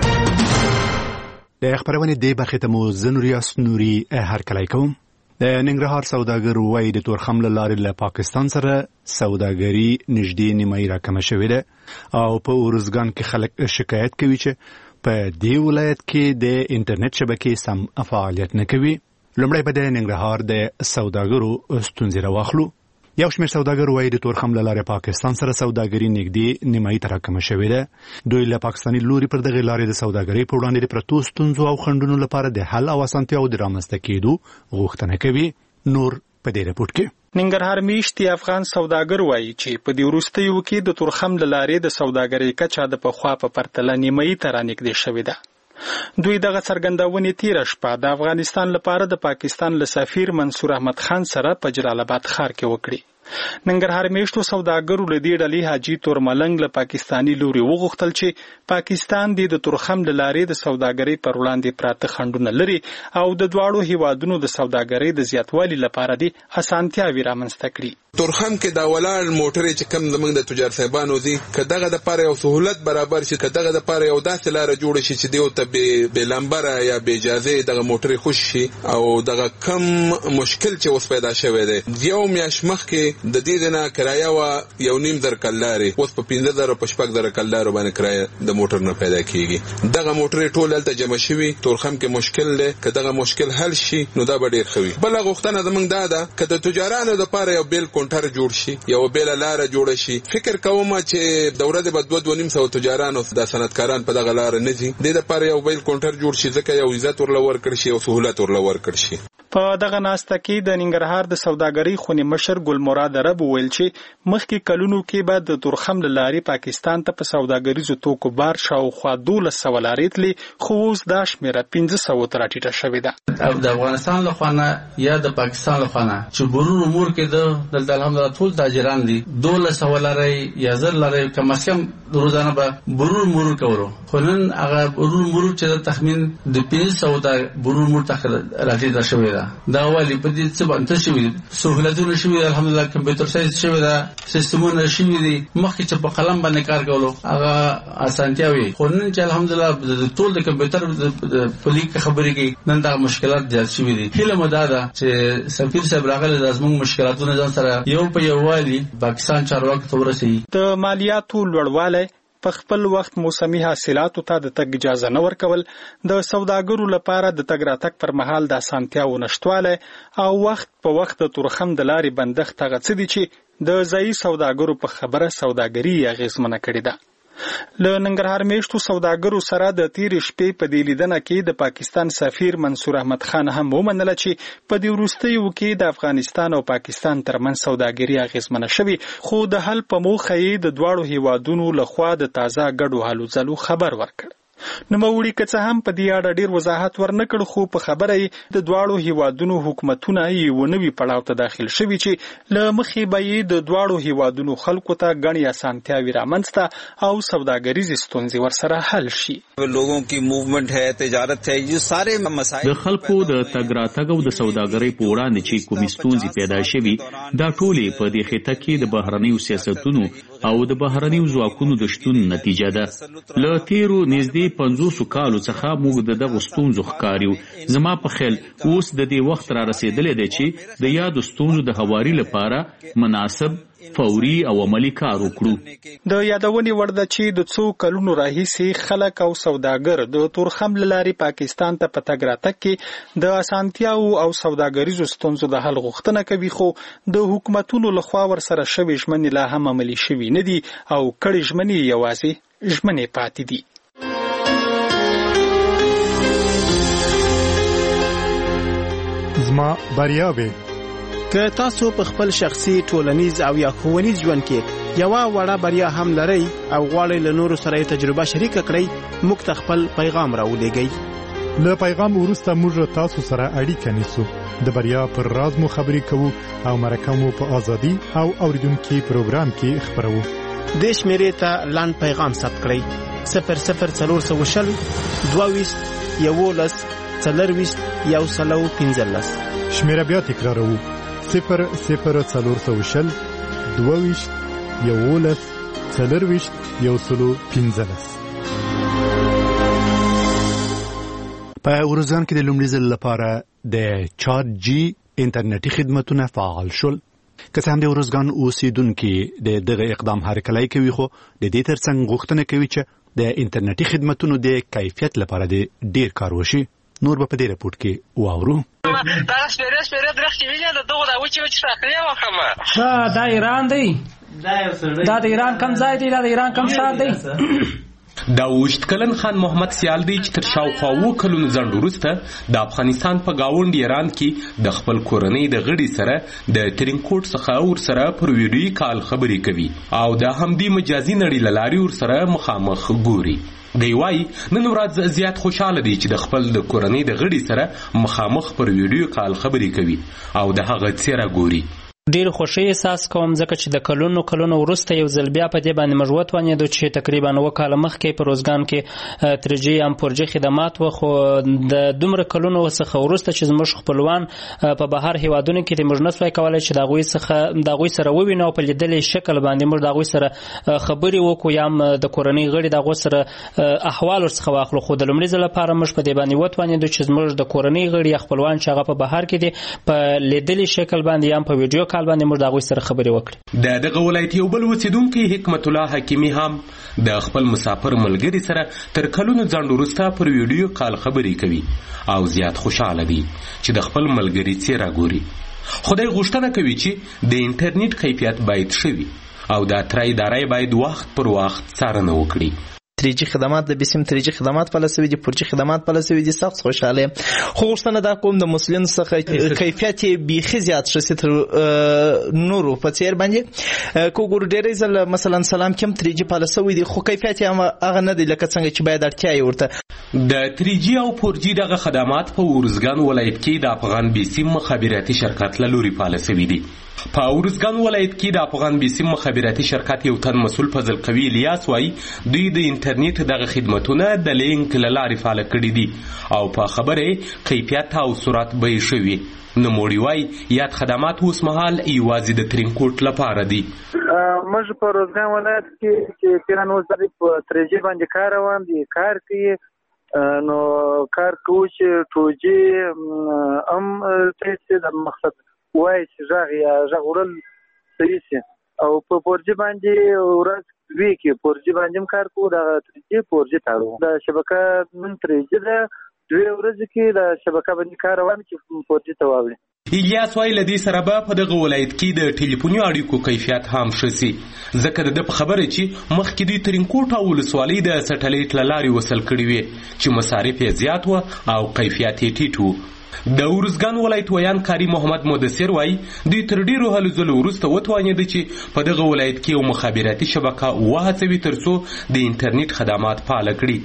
د خبرونه دی برخه ته مو زنوریاس نوري هرکلی کوم. د ننګرهار سوداګر وایي د تورخم له لارې له پاکستان سره سوداګري نږدې نیمایي راکمه شوې ده او په اورزګان کې خلک شکایت کوي چې په دې ولایت کې د انټرنیټ شبکې سم فعالیت نه کوي. لومړی به د ننګرهار د سوداګرو ستونزې راواخلو. یو شمېر سوداګر وایي د تورخم له لارې پاکستان سره سوداګري نږدې نیمایي ته راکمه شوې ده. دوی له پاکستاني لوري پر دغه لارې د سوداګرۍ په وړاندې د پرتو ستونزو او خنډونو لپاره د حل او اسانتیاو د رامنځته کېدو غوښتنه کوي. نور په دې رپورټ کې ننګرهار میشتي افغان سوداګر وایي چې په دې وروستیو کې د تورخم له لارې د سوداګرۍ کچه د پخوا په پرتله نیمایي ته رانږدې شوې ده. دوی دغه څرګندونې تیر شپه د افغانستان لپاره د پاکستان له سفیر منصور احمد خان سره په جلال آباد ښار کې وکړي. ننګرهار میشتو سوداګرو له دې ډلې حاجی تورملنګ له پاکستاني لوري وغوښتل چې پاکستان د تورخم له لارې د سوداګرۍ پر وړاندې پراته خنډونه لري او د دواړو هیوادونو د سوداګرۍ د زیاتوالي لپاره د اسانتیاوي رامنځته کړي. تورخم کې دا ولاړ موټرې چې کم زمونږ د تجار صاحبانو دي که دغه د پاره یو سہولت برابر شي، که دغه د پاره یو داسې لار جوړ شي چې دیو ته به لمبره یا به اجازه دغه موټرې خوش شي او دغه کم مشکل چې اوس پیدا شوی دی. یو میاش مخ کې د دې نه کرایه وا 1.5 کلداري اوس په 15,000 په 16,000 کلدارو باندې کرایه د موټر نه پیدا کیږي. دغه موټرې ټول دلته جمع شوي. تورخم کې مشکل دی، که دغه مشکل حل شي نو دا به ډیر ښه وي. بل غوښتنه زمونږ دا ده که د تجارانو لپاره یو بیل کونټر جوړ شي، یو بیل لار جوړ شي. فکر کوم چې دوره د 2.5 تجارانو د صنعتکاران په دغه لار نه دي، د لپاره یو بیل کونټر جوړ شي ځکه یو عزت ورلور کړي شي او سہولت ورلور کړي شي. په دغه ناسته کې د ننګرهار د سوداګرۍ خونې مشر ګل مراد عرب ویل چې مخکې کلونو کې به د تورخم له لارې پاکستان ته په سوداګریزو توکو بار شاوخوا 1200 لارې تلې، خو اوس دا شمېره 500 ته راټیټه شوې ده. د افغانستان له خوا یا د پاکستان له خوا چې برور امور کې دلته الحمدلله ټول تاجران دي 1200 لارې یا 1000 لارې کم از کم روزانه به برور مرور کولو، خو نن هغه برور مرور چې د تخمین د 500 ته برور مرور ته راټیټه شوې ده. دا والی په دې څه باندې شوی سہولتونه شوی الحمدلله، کمپیوټر سایز شوی دا سیستمونه شوی دي. مخکې چې په قلم باندې کار کولو هغه اسانتیاوي، خو نن چې الحمدلله د ټول د کمپیوټر په لیک خبرې کې نن دا مشکلات زیات شوی دي. هیله مو دا ده چې سفیر صاحب راغلی د زموږ مشکلاتونه ځان سره یو په یو والی پاکستان چارواکو ته ورسوي. د مالیاتو لوړوالی په خپل وخت موسمي حاصلاتو ته د تګ اجازه نه ورکول، د سوداګرو لپاره د تګ راتګ پر مهال د اسانتیاو نشټوالی او وخت په وخت د تورخم د لارې بندښت هغه څه دي چې د ځایي سوداګرو په خبره سوداګري اغېزمنه کړې ده. له ننګرهار میشتو سوداګرو سره د تیرې شپې په دې لیدنه کې د پاکستان سفیر منصور احمد خان هم ومنله چې په دې وروستیو کې د افغانستان او پاکستان ترمنځ سوداګري اغېزمنه شوې، خو د حل په موخه یې د دواړو هیوادونو لخوا د تازه ګډو هلو ځلو خبر ورکړ. نوموړي که څه هم په دې اړه ډیر وضاحت ورنکړ خو په خبره یې د دواړو هیوادونو حکومتونه یو نوي پړاو ته داخل شوي چې له مخې به یې د دواړو هیوادونو خلکو ته ګڼې اسانتیاوې رامنځته او سوداګریزې ستونزې ورسره حل شي. د خلکو د تګ راتګ او د سوداګرۍ په وړاندې چې کومې ستونزې پیدا شوي دا ټولې په دې خطه کې د بهرنیو سیاستونو او د بهرنیو ځواکونو د شتون نتیجه ده. له تیرو نږدې 500 کالو څخه موږ د دغو ستونزو ښکاریو. زما په خیال اوس د دې وخت را رسېدلی دی چې د یادو ستونزو د هواري لپاره مناسب فوري او عملی کار وکړو. د یادونې وړ ده چې د څو کلونو راهیسې خلک او سوداګر د تورخم له لارې پاکستان ته په تګ راتګ کې د اسانتیاو او سوداګریزو ستونزو د حل غوښتنه کوي خو د حکومتونو لخوا ورسره شوي ژمنې لا هم عملي شوي نه دي او کړي ژمنې یوازې ژمنې پاتې دي. زما بریاوې که تاسو په خپل شخصي ټولنیز او یا ښوونیز ژوند کې یوه وړه بریا هم لرئ او غواړئ له نورو سره یې تجربه شریکه کړئ موږ ته خپل پیغام راولېږئ. له پیغام وروسته موږ تاسو سره اړیکه نیسو. د بریا پر راز مو خبرې کوو او مرکه مو په ازادي او اوریدونکي پروګرام کې خبرو. دې شمیرې ته لاند پیغام ثبت کړئ 00420 22 11 40 115. شمیره بیا تکراروو 00420 22 11 40 115. په اورزان کې د لومړي ځل لپاره د 4G انټرنیټي خدمتونه فعال شول. که څه هم د اورزګان اوسیدونکي د دغه اقدام هرکلی کوي خو د دې ترڅنګ غوښتنه کوي چې د انټرنیټي خدمتونو د کیفیت لپاره د ډیر کار وشي. نور به په دې رپورټ کې واورو. دا سپیره درختې وینې د دغه د وچې ټاکلې وخمه دا ایران دی. دا د ایران کم ځای دی. دا د ایران کم ښار دی. دا اوږد کلن خان محمد سیال دی چې تر شاوخوا 7 کلونو ځنډ وروسته د افغانستان په ګاونډ ایران کې د خپل کورنۍ د غړي سره د ترینکوټ څخه ورسره پر ویډیو کال خبرې کوي او د همدې مجازي نړۍ له لارې ورسره مخامخ ګوري. دی وایي نن ورځ زیات خوشاله دی چې د خپل د کورنۍ د غړي سره مخامخ پر ویډیو کال خبرې کوي او د هغه څیره ګوري. ډیر خوشی احساس کوم ځکه چې د کلونو وروسته یو ځل بیا په دې باندې موږ وتوانېدو چې تقریبا 9 کاله مخکې په روزګان کې 3G ام 4G خدمات و خو د دومره کلونو څخه وروسته چې زموږ خپلوان په بهر هیوادونو کې موږ نسوای کولای چې د هغوی سره ووینو په لیدلې شکل باندې موږ د هغوی سره خبرې وکړو یا د کورنۍ غړي د هغوی سره احوال ورڅخه واخلو. خو د لومړي ځل لپاره موږ په دې باندې وتوانېدو چې زموږ د کورنۍ غړي یا خپلوان چې هغه په بهر کې دي په لیدلې شکل باندې یا په ویډیو کال باندې موږ د هغوی سره خبرې وکړې. د دغه ولایت یو بل اوسیدونکی حکمت الله حکیمي هم د خپل مسافر ملګري سره تر کلونو ځنډ وروسته پر ویډیو کال خبرې کوي او زیات خوشاله دی چې د خپل ملګري څیره ګوري. خدای غوښتنه کوي چې د انټرنیټ کیفیت باید ښه وي او د اترای ادارې باید وخت پر وخت څارنه وکړي. 3G خدمات د بسم 3G خدمات په لاسوي دي 4G خدمات په لاسوي دي سخت خوشاله خو غوښتنه دا کوم د مسلمان څخه کیفیت بیخي زیات شې تر نورو په څیر باندې کو ګور ډېرې ځل مثلا سلام کوم 3G په لاسوي دي خو کیفیت هم هغه نه دی لکه څنګه چې باید اړتیا یې ورته. د 3G او 4G دغه خدمات په ورزګان ولایت کې د افغان بسم مخابراتي شرکت له لوري په لاسوي دي. په ورزګان ولایت کې د افغان بسم مخابراتي شرکت یو تن مسؤل فضل قوي الیاس وایي دوی د انټرنیټ دغه خدمتونه د لینک له لارې فعال کړي دي او په خبره کیفیت او سرعت به یې شوي. نوموړي وایي یاد خدمات اوس مهال یوازې د ترینکوټ لپاره دي. موږ په روزګان ولایت کې چې پیران اوس په 3G باندې کار روان دي کار کوي نو کار کوو چې 2G هم ته د مقصد وای چې ژغ وړل صحیح شي او په 4G باندې ورځ وی کې 4G باندې کار کوو د 3G 4G تاړو د شبکه من 3G د 2 ورځې کې د شبکه باندې کار روان چې 4G ته واوړي. الیاس وایي له دې سره به په دغه ولایت کې د ټلیفوني اړیکو کیفیت هم ښه سي ځکه د په خبره چې مخکې دوی ترینکوټ او ولسوالۍ د سټلایټ له لارې وصل کړي وي چې مصارف یې زیات و او کیفیت یې ټیټ و. د ورزګان ولایت ویان کاری محمد مدثر وایي دوی تر ډیرو هلو ځلو وروسته وتوانېده چې په دغه ولایت کې یو مخابراتي شبکه وهڅوي ترڅو د انټرنیټ خدمات فعال کړي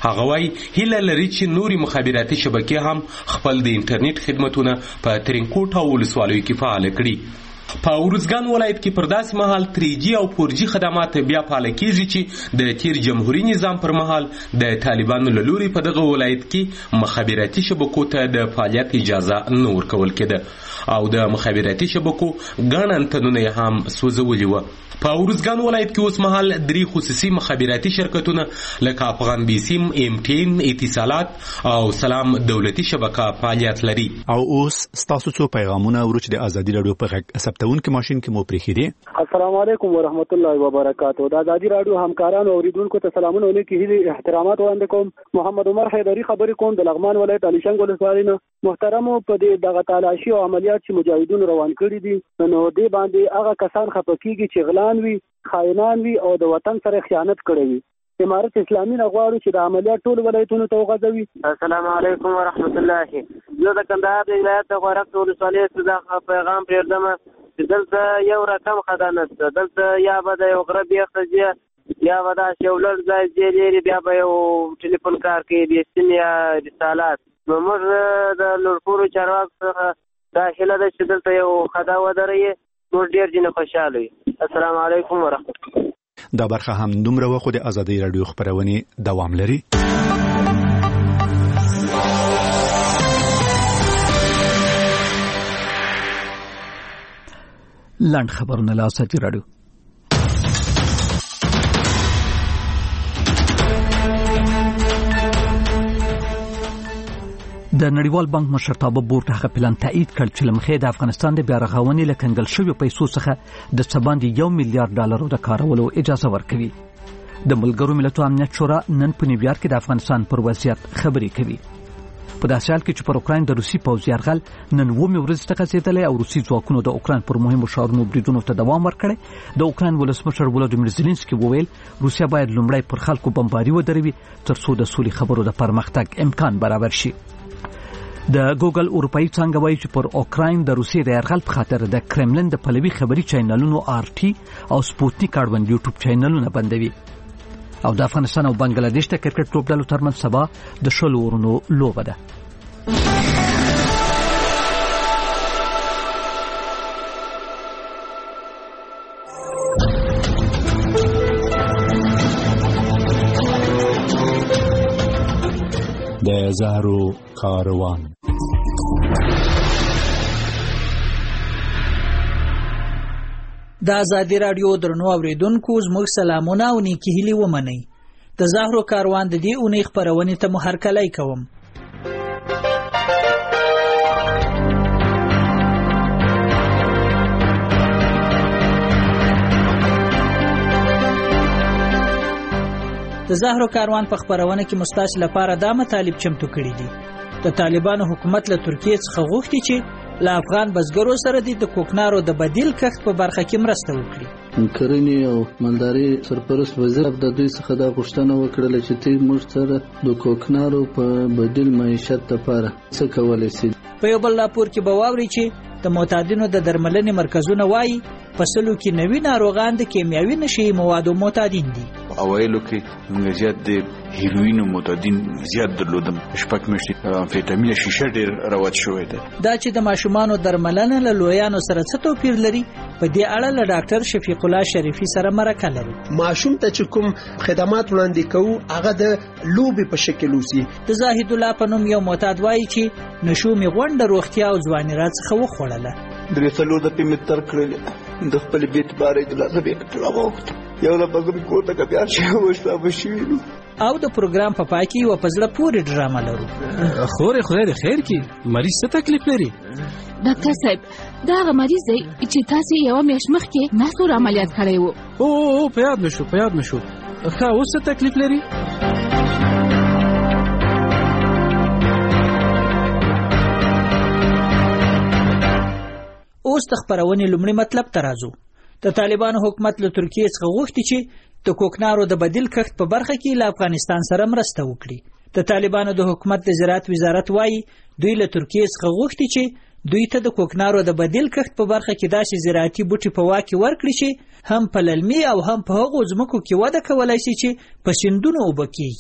هغه وايي هیله لري چې نوري مخابراتي شبکې هم خپل د انټرنیټ خدمتونه په ترینکوټ او ولسوالیو کې فعال کړي. په ارزګان ولایت کې پر داسې مهال 3G او 4G خدمات بیا فعال کیږي چې د تیر جمهوریت نظام پر مهال د طالبانو له لوري په دغه ولایت کې مخابراتي شبکو ته د فعالیت اجازه نه ورکول کېده او د مخابراتي شبکو ګڼ انتنونه هم سوځولي وو. په ارزګان ولایت کې اوس مهال 3 خصوصي مخابراتي شرکتونه لکه افغان بیسیم، MTN، اتصالات او سلام دولتي شبکه فعالیت لري. او اوس تاسو څو پیغامونه ورچ د ازادي رادیو په غږ ثبتونکو ماشين کې مو پریخي. السلام علیکم ورحمت الله وبرکاتہ. د ازادي رادیو همکارانو اوریدونکو ته سلامونه ولیکي، هیله احترامات وړاندې کوم. محمد عمر حیدری خبرې کوم د لغمان ولایت علي شنګ ولسوالۍ نه. محترمو په دې دغه تلاشي او عملیات چې مجاهدون روان کړي دي، نو دې باندې هغه کسان خپکیږي چې غلان وي، خائنان وي او د وطن سره خیانت کړي وي. امارت اسلامي نه غواړي چې د عملیات ټول ولایتونو ته وغځوي. السلام علیکم ورحمت الله. زه د کندهار د ولایت د غورک ولسوالۍ څخه پیغام پرېږدم چې دلته یو رقم خدانه ده. دلته یا به د یو غره بیخته یا به داسې یو لږ ځای ځای لري، بیا به یو ټلیفون کار کوي، بیسیم یا رسالات. نو موږ د لوړپورو چارواکو څخه دا هیله ده چې دلته یو خدا ودروي، موږ ډېر ځینې خوشحاله یو. السلام علیکم ورحمت الله. دا برخه هم دومره وخت د ازادي رادیو خبرونه دوام لري. لاند خبرونه له ازادي رادیو. د نړیوال بانک مشرتابه بورډ هغه پلان تایید کړ چې لمخې د افغانستان د بیا رغونې له کنګل شویو پیسو څخه د څباندې 1 میلیارډ ډالرو د کارولو اجازه ورکوي. د ملګرو ملتونو امنیت شورا نن په نیویارک کې د افغانستان پر وضعیت خبرې کوي. په داسې حال کې چې پر اوکراین د روسي پوځ یرغل نن ومه ورځ ته غځېدلی او روسي ځواکونو د اوکراین پر مهمو ښارونو بریدونو ته دوام ورکړی. د اوکراین ولسمشر ولادیمیر زيلنسکي وویل روسیا باید لومړی پر خلکو بمباري ودروي ترڅو د سولې خبرو د پرمختګ امکان برابر شي. د ګوګل اروپאי څنګه وایي چې پر اوکراین د روسیې د یرغل په خاطر د کرملن د پلوي خبري چینلونو RT او سپوتنیک اړوند یوټیوب چینلونه بندوي. او د افغانستان او بنگلاديش د کرکټ لوبډلو ترمنځ سبا د شلو ورونو لوبه ده. د زهرو کاروان. د ازادي رادیو درنو اوریدونکو زموږ سلامونه او نیکی هیلې ومنئ. د زهرو کاروان د دې اونۍ خبرونې ته مو هرکلی کوم. د زهرو کاروان په خبرونه کې مستاش لپاره دا مطالب چمتو کړي دي. د طالبانو حکومت له ترکیه څخه غوښتي چې له افغان بزګرو سره د کوکنارو د بدیل کښت په برخه کې مرسته وکړي. کرنې او مالداري سرپرست وزیر د دوی څخه دا غوښتنه وکړه چې دوی موږ سره د کوکنارو په بدیل معیشت لپاره څه کولی شي. په یو بل راپور کې به واوري چې د معتادینو د درملنې مرکزونه وایي په سلو کې نوي ناروغان د کیمیاوي نشي موادو معتادین دي. اوایلو کې موږ زیات د هیروین معتادین زیات درلودم، شپږ میاشتې امفیتامین شیشه ډېر رواج شوی دی. دا چې د ماشومانو درملنه له لویانو سره څه توپیر لري په دې اړه له ډاکټر شفیق الله شریفي سره مرکه لري. ماشوم ته چې کوم خدمات وړاندې کوو هغه د لوبې په شکل وسی. د زاهد الله په نوم یو معتاد وایي چې نشومي غونډه روغتیا او ځواني راڅخه وخوړله. درې څلور د پیمت تر کړل د خپل بیت بارې د لازمي کټلا وخت یو لا بغم کوته کا بیا شي وستا بشي. او د پروګرام په پای کې یو پزله پوری ډرامه لرو. خورې خدای دې خیر کړي. مریض څه تکلیف لري؟ ډاکټر صاحب دا هغه مریض دی چې تاسو یو میاشت مخکې ناسور عملیات کړی وو. او په یاد نشو ښه اوس څه تکلیف لري؟ اوس د خبرونې لومړی مطلب ته راځو. د طالبانو حکومت له ترکیه څخه غوښتي چې د کوکنارو د بدیل کښت په برخه کې له افغانستان سره مرسته وکړي. د طالبانو د حکومت د زراعت وزارت وایي دوی له ترکیه څخه غوښتي چې دوی ته د کوکنارو د بدیل کښت په برخه کې داسې زراعتي بوټي په واک کې ورکړي چې هم په للمي او هم په هغو ځمکو کې وده کولای شي چې په سیندونو اوبه کیږي.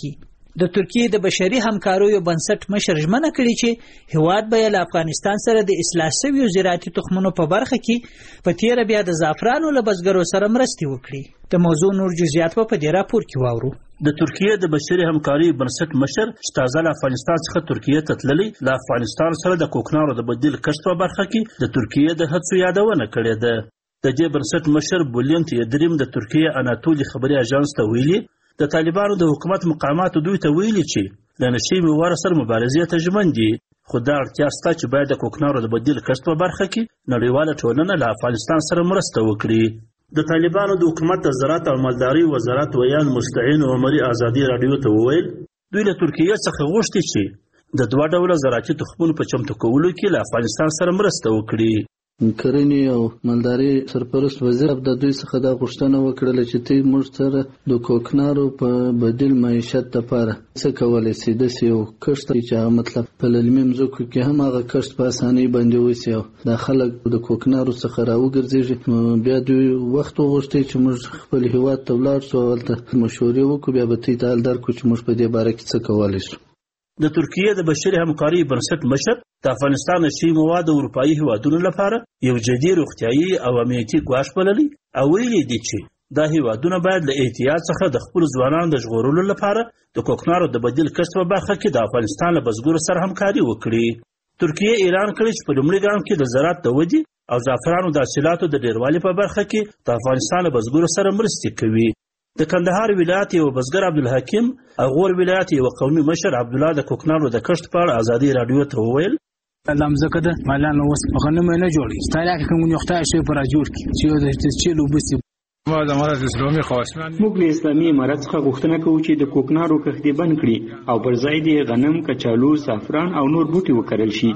د ترکیې د بشري همکاریو بنسټ مشر ژمنه کړې چې هیواد به له افغانستان سره د اصلاح شویو زراعتي تخمونو په برخه کې په تیره بیا د زعفرانو له بزګرو سره مرستې وکړي. د موضوع نور جزئیات په دې راپور کې واورو. د ترکیې د بشري همکاري بنسټ مشر چې تازه له افغانستان څخه ترکیې ته تللی، له افغانستان سره د کوکنارو د بدیل کښت په برخه کې د ترکیې د هڅو یادونه کړې ده. د دې بنسټ مشر بولینت یدریم د ترکیې اناتولي خبري اژانس ته ویلي د طالبانو د حکومت مقاماتو دوی ته ویلي چې د نشي موارد سره مبارزې ته ژمن دي، خو دا اړتیا شته چې باید د کوکنارو د بدیل کښت په برخه کې نړیواله ټولنه له افغانستان سره مرسته وکړي. د طالبانو د حکومت د زراعت او مالدارۍ وزارت ویان مستعین عمري ازادي رادیو ته وویل دوی له ترکیې څخه غوښتي چې د دوه ډوله زراعتي تخمونو په چمتو کولو کې له افغانستان سره مرسته وکړي. کرنې او مالدارۍ سرپرست وزیر د دوی څخه دا غوښتنه وکړله چې دوی موږ سره د کوکنارو په بدیل معیشت لپاره څه کولی شي، داسې یو کښت چې هغه مطلب په للمي مځکو کې هم هغه کښت په اسانۍ باندې وشي او دا خلک د کوکنارو څخه راوګرځېږي. بیا دوی وخت وغوښتی چې موږ خپل هېواد ته ولاړ شو، هلته مشورې وکړو، بیا به دوی ته حال درکړو چې موږ په دې باره کې څه کولی شو. د ترکیې د بشري همکاري بنسټ مشر د افغانستان نشي مواد د اروپایي هیوادونو لپاره یو جدي روغتیایي او امنیتي ګواښ بللی او ویلي دي چې دا هیوادونه باید له احتیاط څخه د خپل ځوانانو د ژغورلو لپاره د کوکنارو د بدیل کښت په برخه کې د افغانستان له بزګرو سره همکاري وکړي. ترکیې اعلان کړی چې په لومړي ګام کې د زراعت د ودې او زعفرانو د حاصلاتو د ډیروالي په برخه کې د افغانستان له بزګرو سره مرستې کوي. د کندهار ولایت یو بزګر عبدالحکیم او غور ولایت یو قومي مشر عبدالله د کوکنارو د کښت په اړه ازادي رادیو ته وویل لمزه ده مالان اوس په غنم نه جوړي ستاره کې کوم یو خدای شي پر جوړ کی چې د چلو بسي ما د امارات اسلامي خواستان موږ له اسلامي امارات څخه غوښتنه کوو چې د کوکنارو کښت بند کړي او پر ځای د غنم، کچالو، زعفران او نور بوټي وکرل شي.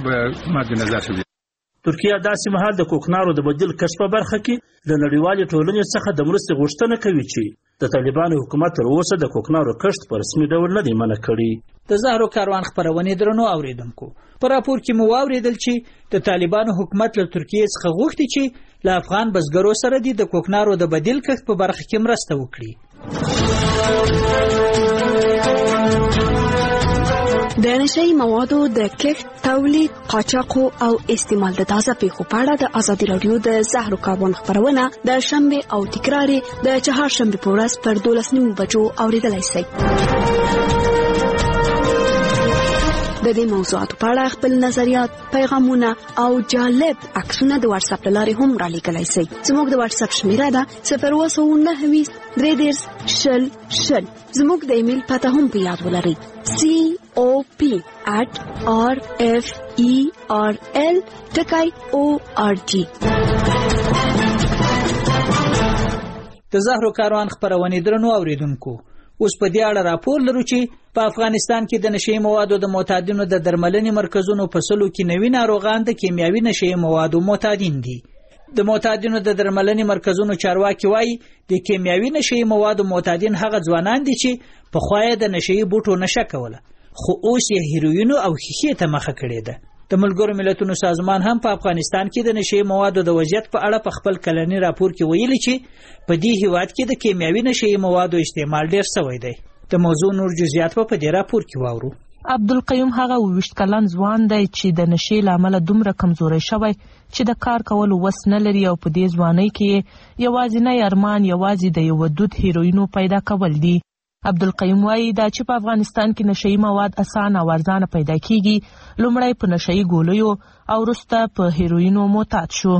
ترکیه داسې مهال د کوکنارو د بدیل کښت په برخه کې د نړیوالې ټولنې څخه د مرستې غوښتنه کوي چې د طالبانو حکومت تر اوسه د کوکنارو کښت په رسمي ډول نه دی منع کړی. د زهرو کاروان خپرونې درنو اوریدونکو، په راپور کې مو واوریدل چې د طالبانو حکومت له ترکیې څخه غوښتي چې له افغان بزګرو سره د کوکنارو د بدیل کښت په برخه کې مرسته وکړي. د نشئی موادو د کښت، تولید، قاچاق او استعمال د تازه پیښو په اړه د ازادي رادیو د زهرو کاروان خپرونه د شنبه او تکرار د چهارشنبه په ورځ پر 12:30 بجو اوریدلای شئ. د دې موضوعاتو په اړه خپل نظریات، پیغامونه او جالب عکسونه د واتس اپ لارې هم را لیږلی شئ. زموږ د واتس اپ شمیره ده 029233000. زموږ د ایمیل پته هم په یاد ولرئ cop@referl.org. د زهرو کاروان خپرونې درنو اوریدونکو، اوس په دې اړه راپور لرو چې په افغانستان کې د نشئی موادو د معتادینو د درملنې مرکزونو په سلو کې نوي ناروغان د کیمیاوي نشئی موادو معتادین دي. د معتادینو د درملنې مرکزونو چارواکي وایي د کیمیاوي نشئی موادو معتادین هغه ځوانان دي چې پخوا یې د نشئی بوټو نشه کوله، خو اوس یې هیروینو او ښیښې ته مخه کړې ده. د ملګرو ملتونو سازمان هم په افغانستان کې د نشئی موادو د وضعیت په اړه په خپل کلنی راپور کې ویلي چې په دې هیواد کې د کیمیاوي نشئی موادو استعمال ډیر شوی دی. د موضوع نور جزئیات په دې راپور کې واورو. عبدالقیوم هغه 20 کلن ځوان دی چې د نشې له امله دومره کمزوری شوی چې د کار کولو وس نه لري او په دې ځوانۍ کې یوازینی ارمان یوازې د یو ودود هیروینو پیدا کول دي. عبدالقیوم وایي دا چې په افغانستان کې نشئی مواد اسانه او ارزانه پیدا کیږي، لومړی په نشئی ګولیو او وروسته په هیروینو معتاد شو.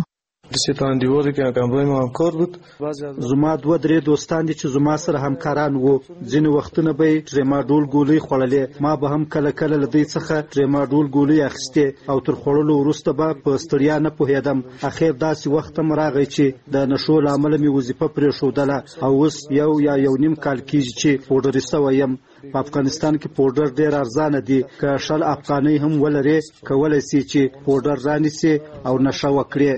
زما 2-3 دوستان دي چې زما سره همکاران وو. ځینې وختونه به ټریماډول ګولۍ خوړلې، ما به هم کله کله له دوی څخه ټریماډول ګولۍ اخیستې او تر خوړلو وروسته به په ستړیا نه پوهېدم. اخر داسې وخت هم راغی چې د نشو له امله مې وظیفه پرېښودله او اوس 1.5 کال کېږي چې پوډري شوی یم. په افغانستان کې پوډر ډېر ارزانه دي، که 100 افغانۍ هم ولرې کولی شي چې پوډر رانیسي او نشه وکړي.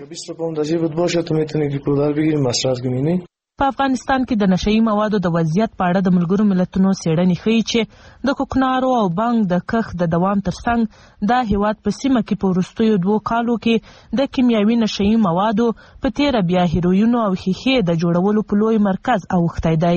په افغانستان کې د نشئی موادو د وضعیت په اړه د ملګرو ملتونو څېړنې ښیي چې د کوکنارو او بانګ د کښت د دوام ترڅنګ دا هیواد په سیمه کې په وروستیو 2 کالو کې د کیمیاوي نشئی موادو په تیره بیا هیروینو او ښیښې د جوړولو په لوی مرکز اوښتی دی.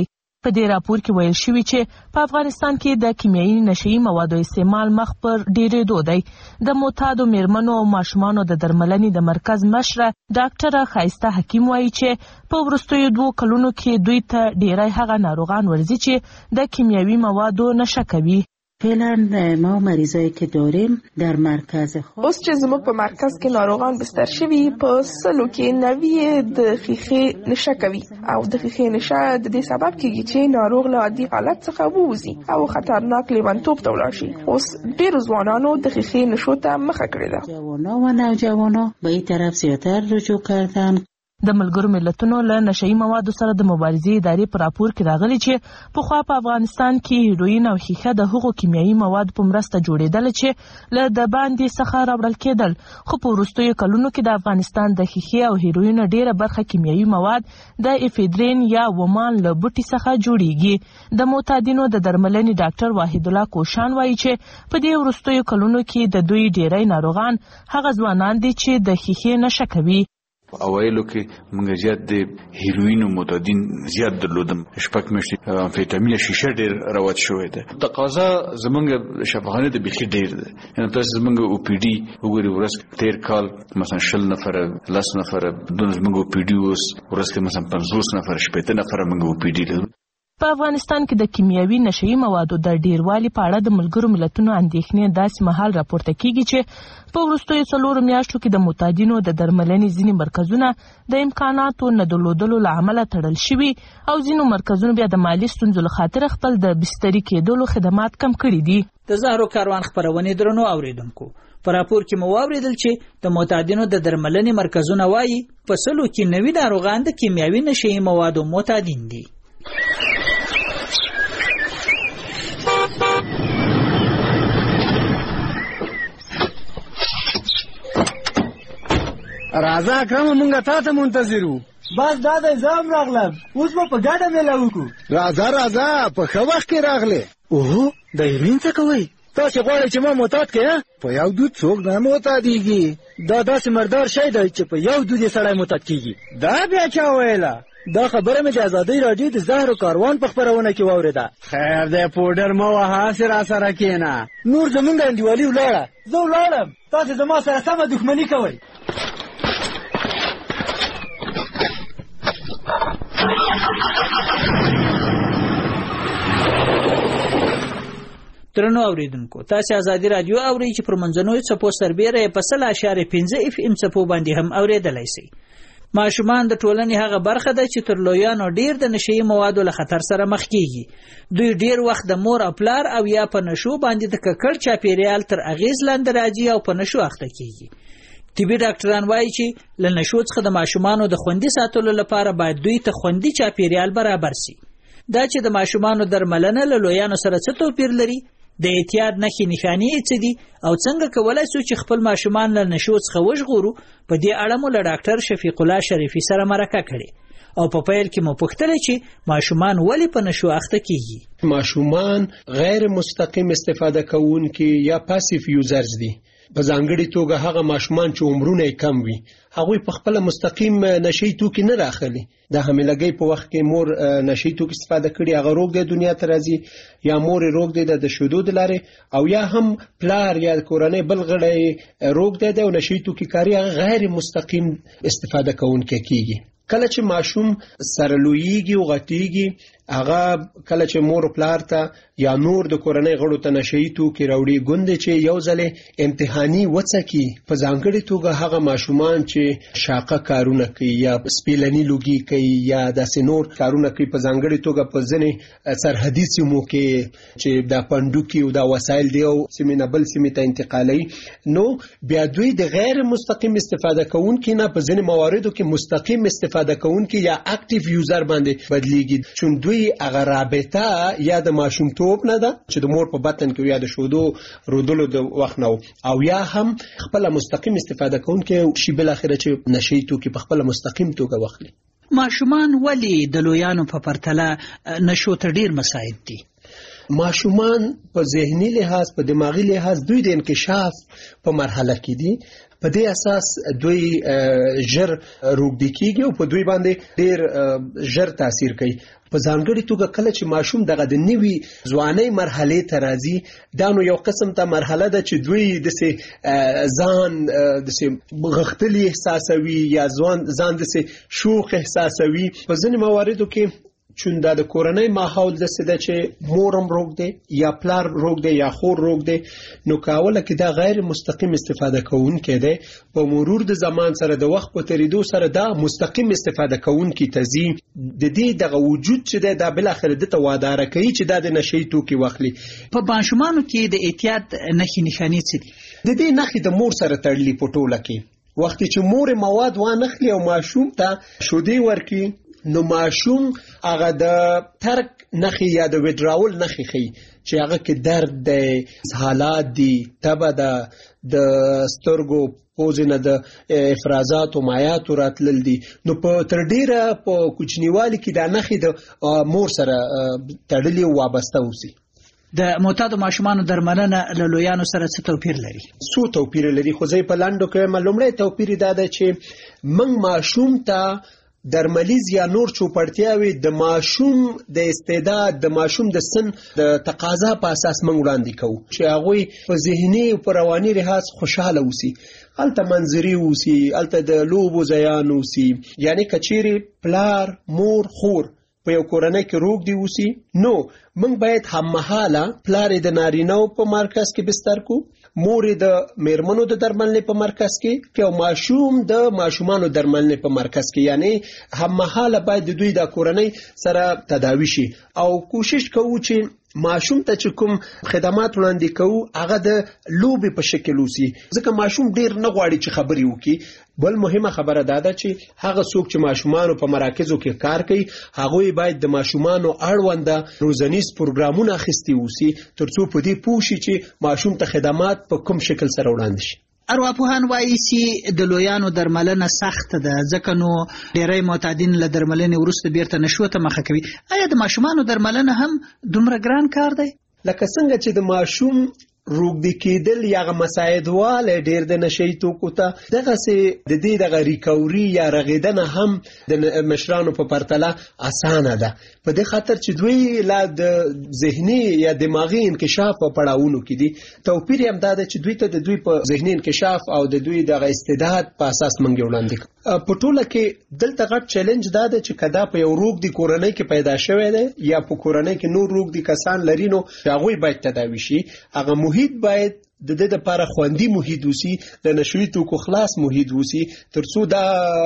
په دې راپور کې ویل شوی چې په افغانستان کې د کیمیاوي نشهیي موادو استعمال مخ پر ډیرېدو دی. د معتادو میرمنو او ماشومانو د درملنې د مرکز مشره ډاکټره خایسته حکیم وایي چې په وروستیو 2 کلونو کې دوی ته ډیری هغه ناروغان ورځي چې د کیمیاوي موادو نشه کوي. فعلا ما مریضایی که داریم در مرکز خود اوس چې زموږ په مرکز کې ناروغان بستر شوي په 100 کې 90 د ښیښې نشه کوي او د ښیښې نشه د دې سبب کېږي چې ناروغ له عادي حالت څخه ووځي او خطرناک لیونتوب ته ولاړ شي. اوس ډېرو ځوانانو د ښیښې نشو ته مخه کړې ده. جوانان و نوجوانان به این طرف زیاتر رجوع کردن. د ملګرو ملتونو له نشهیي موادو سره د مبارزې ادارې په راپور کې راغلي چې پخوا په افغانستان کې هیروین او ښیښه د هغو کیمیاوي موادو په مرسته جوړېدل چې له د باندې څخه راوړل کېدل، خو په وروستیو کلونو کې د افغانستان د ښیښې او هیروین ډیره برخه کیمیاوي مواد د افیدرین یا ومان له بوټي څخه جوړیږي. د معتادینو د درملنې ډاکټر واحد الله کوشان وایي چې په دې وروستیو کلونو کې د دوی ډیری ناروغان هغه ځوانان دي چې د ښیښې نشه کوي. اوایلو کې موږ زیات د هیروین او معتادین زیات درلودم. شپږ میاشتې امفیتامین شیشه ډیر رواج شوی دی. تقاضا زمونږ شفاخانه د بخي ډیر دی. یعنی تاسو زمونږ او پی ډي وګورئ ورځ تیر کال مثلا 10 نفر 10 نفر دونه زمونږ او پی ډي اوس ورځ مثلا 50 نفر 50 نفر موږ او پی ډي لرو. په افغانستان کې د کیمیاوي نشهیي موادو د ډیروالي په اړه د ملګرو ملتونو اندېښنې داسې مهال راپورته کیږي چې په وروستیو 4 میاشتو کې د معتادینو د درملنې ځینې مرکزونه د امکاناتو نه درلودلو له امله تړل شوي او ځینو مرکزونو بیا د مالي ستونزو له خاطره خپل د بستري کېدلو خدمات کم کړي دي. د زهرو کاروان خپرونې درنو اوریدونکو، په راپور کې مو واوریدل چې د معتادینو د درملنې مرکزونه وایي په 100 کې 90 ناروغان د کیمیاوي نشهیي موادو معتادین دي. راځه اکرم مونږه تا ته منتظرو. بس دا د ځام راغلم، اوس به په ګډه میله وکړو. راځه په ښه وخت کې راغلې. اوه د هیروین څه کوئ؟ تاسې غواړئ چې ما معتاد کړې؟ په یو دود څوک نه معتادېږي. دا داسې مردار شی دی چې په یو دود یې سړی معتاد کېږي. دا بیا چا ویله؟ دا خبره مې د ازادۍ راډیو د زهرو کاروان په خپرونه کې واورېده. خیر دی پوډر مه وهه، هسې راسره کښېنه. نور زمونږ انډیوالي ولاړه، زه ولاړم، تاسې زما سره سمه دښمني کوئ. درنو اوریدونکو، تاسو ازادي رادیو اورئ چې پر منځنوي څپو سربېره په 100.5 FM څپو باندې هم اوریدلای شئ. ماشومان د ټولنې هغه برخه ده چې تر لویانو ډیر د نشهیي موادو له خطر سره مخ کیږي. دوی ډیر وخت د مور او پلار او یا په نشو باندې د ککړ چاپیریال تر اغیز لاندې راځي او په نشو اخته کیږي. طبي ډاکټران وایي چې له نشو څخه د ماشومانو د خوندي ساتلو لپاره باید دوی ته خوندي چاپیریال برابر شي. دا چې د ماشومانو درملنه له لویانو سره څه توپیر لري، د اعتیاد نښې نښانې څه دي او څنګه کولای شو چې خپل ماشومان له نشو څخه وژغورو، په دې اړه مو له ډاکټر شفیق الله شریفي سره مرکه کړې او په پیل کې مو پوښتنه چې ماشومان ولې په نشو اخته کیږي. ماشومان غیر مستقیم استفاده کوونکي یا پاسیف یوزرز دي. په ځانګړي توګه هغه ماشومان چې عمرونه کم وي، هغوی په خپل مستقیم نشي توکي نه راخلي. د حاملګۍ په وخت کې مور نشي توکي استفاده کړي، هغه روغ دی دنیا ته راځي، یا مور روغ دی د شیدو د لارې، او یا هم پلار یا کورنۍ بل غړی روغ دی او نشي توکي کاری هغه غیر مستقیم استفاده کوونکی کیږي. کله چې ماشوم سره لویږي او غټیږي، هغه کله چې مور پلار ته یا نور د کورنۍ غړو ته نشي توکي راوړي، ګوندې چې یو ځل امتحاني وڅکي. په ځانګړي توګه هغه ماشومان چې شاقه کارونه کوي یا سپیلنی لوګي کوي یا داسې نور کارونه کوي، په ځانګړي توګه په ځینې سرحدي سیمو کې چې د پندوکي او د وسایل دی او سیمې نه بل سیمې ته انتقالوي، نو بیا دوی د غیر مستقیم استفاده کوونکي نه په ځینې مواردو کې مستقیم استفاده کوونکي یا اکټیو یوزر باندې بدلیږي، چون دوی هغه رابطه یا د ماشومتوب نه ده چې د مور په بطن کې یا د شودو رودلو د وخت نه، او یا هم خپل مستقیم استفاده کوونکي شي بل اخره چې نشي توکي په خپل مستقیم توګه واخلي. ماشومان ولې د لویانو په پرتله نشو ته ډیر مساعد دي؟ ماشومان په ذهني لحاظ، په دماغي لحاظ دوی د انکشاف په مرحله کې دي. په دې اساس دوی ژر روږدي کیږي او په دوی باندې ډیر ژر تاثیر کوي. په ځانګړي توګه کله چې ماشوم دغه د نوي ځوانۍ مرحلې ته راځي دا نو یو قسم ته مرحله ده چې دوی داسې ځان داسې غښتلي احساسوي یا ځان داسې شوخ احساسوي. په ځینې مواردو کې چون دا د کورنۍ ماحول داسې ده چې مورم روغ دی یا پلار روغ دی یا خور روغ دی نو کاوله کې دا غیر مستقیم استفاده کوونکی دی. په مرور د زمان سره د وخت په تیریدو سره دا مستقیم استفاده کوونکی ته ځي. د دې دغه وجود چې دی دا بالاخره دته واداره کوي چې دا د نشهیي توکي واخلي. په ماشومانو کې د اعتیاد نښې نښانې څه دي؟ د دې نښې د مور سره تړلي په ټوله کې. وخت چې مور مواد وانخلي او ماشوم ته شودې ورکړي نو ماشوم هغه د ترک نښې یا د وډراول نښې ښیي چې هغه کې درد دی، حالات دي، تبه ده، د سترګو پوزې نه د افرازاتو مایعاتو راتلل دي. نو په تر ډیره په کوچنیوالي کې دا نښې د مور سره تړلي او وابسته اوسي. د معتادو ماشومانو درملنه له لویانو سره څه توپیر لري؟ څو توپیر لري خو زه په لاندو کې لومړی توپیر دا ده چې موږ ماشوم ته درملیز یا نور چوپړتیاوي د ماشوم د استعداد د ماشوم د سن د تقاضا په اساس موږ وړاندې کوو چې هغوی په ذهني او په رواني لحاظ خوشحاله اوسي، هلته منظري اوسي، هلته د لوبو ځایان اوسي. یعنی کچېرې پلار مور خور په یو کورنۍ کې روغ دی اوسي نو موږ باید هممهاله پلار د نارینه‌و په مرکز کې بستر کو، مور د میرمنو د درملنې په مرکز کې او ماشوم د ماشومانو درملنې په مرکز کې. یعنی هممهاله باید د دوی د کورنۍ سره تداوی شي او کوشش کوو چې ماشوم ته چې کوم خدمات وړاندې کوو هغه د لوبې په شکل وسي، ځکه ماشوم ډیر نه غواړي چې خبرې وکړي. بل مهمه خبره دا ده چې هغه څوک چې ماشومانو په مراکزو کې کار کوي هغوی باید د ماشومانو اړونده روزنیز پروګرامونه اخیستي وسي ترڅو په دې پوه شي چې ماشوم ته خدمات په کوم شکل سره وړاندې شي. ارواپوهان وایي چې د لویانو درملنه سخته ده ځکه نو ډیری معتادین له درملنې وروسته بیرته نشو ته مخه کوي. آیا د ماشومانو درملنه هم دومره ګران کار دی؟ لکه څنګه چې د ماشوم روغدي کېدل یا مساعدواله ډیر د نشهیي توکو ته دغسې د دې دغه ریکوري یا رغېدنه هم د مشرانو په پرتله اسانه ده په دې خاطر چې دوی لا د ذهني یا دماغي انکشاف په پړاوونو کې دي. توپیر هم دا ده چې دوی ته د دوی په ذهني انکشاف او د دوی دغه استعداد په اساس منګ وړاندې په ټوله کې دلته غټ چیلنج دا ده چې کدا په یو روغ دی کورنۍ کې پیدا شوی دی یا په کورنۍ کې نور روغ دی کسان لري نو هغوی باید تداوي شي. هغه محیط باید د دې لپاره خوندي محیط وسی، د نشوي توکو خلاص محیط وسی ترڅو دا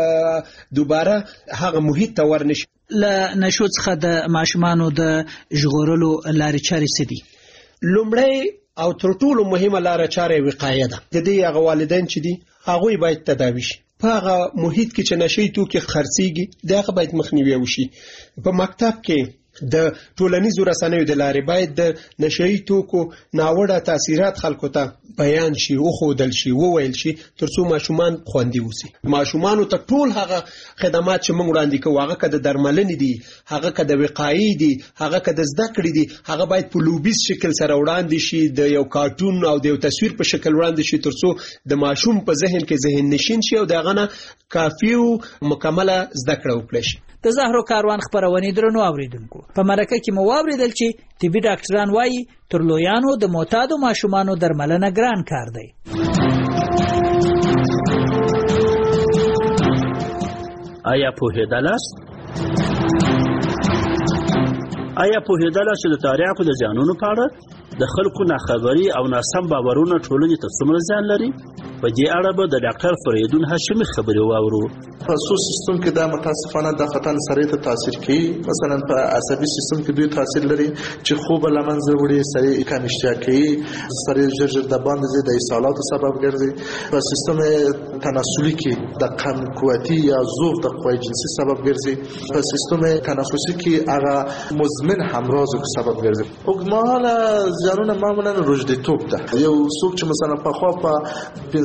دوباره هغه محیط ته ورنشي. له نشو څخه د ماشومانو د ژغورلو لارې چارې څه دي؟ لومړی او تر ټولو مهمه لاره چاره وقایه ده. د دې هغه والدین چې دي هغوی باید تداوي شي. په هغه محیط کې چې نشهیي توکي خرڅېږي دغه باید مخنیوی وشي. په مکتب کې د ټولنیزو رسنیو د لارې باید د نشهیي توکو ناوړه تاثیرات خلکو ته بیان شي، وښودل شي، وویل شي ترڅو ماشومان خوندي وسي. ماشومانو ته ټول هغه خدمات چې موږ وړاندې کوو هغه که د درملنې دي، هغه که د وقایې دي، هغه که د زده کړې دي، هغه باید په لوبیز شکل سره وړاندې شي، د یو کارټون او د یو تصویر په شکل وړاندې شي ترڅو د ماشوم په ذهن کې ذهن نشین شي او د هغه نه کافي او مکمله زده کړه وکړي شي. د زهرو کاروان خبرونې درنو اوریدونکو په مرکه کې مو واوریدل چې طبي ډاکټران وایي تر لویانو د معتادو ماشومانو درملنه ګران کار دی. آیا پوهېدلاست چې د تریاکو د زیانونو په اړه د خلکو ناخبري او ناسم باورونه ټولنې ته څومره زیان لري؟ په دې اړه به د ډاکټر فریدون هاشمي خبرې واورو. په سو سیستم کې دا متاسفانه د خطر سره ته تاثیر کوي. مثلا په عصبي سیستم کې دوی تاثیر لري چې خوب لمنځه وړي، سړی کم اشتها کوي، سړی ژر د باندې د اسهالاتو سبب ګرځي. په سیستم تناسلي کې د قن قوتي یا ضعف د قوی جنسي سبب ګرځي. په سیستم تنفسي کې هغه مزمن همراز سبب ګرځي. اوږدمهاله زیانونه معمولا روږديتوب ده. یو څوک چې مثلا په خوا په 15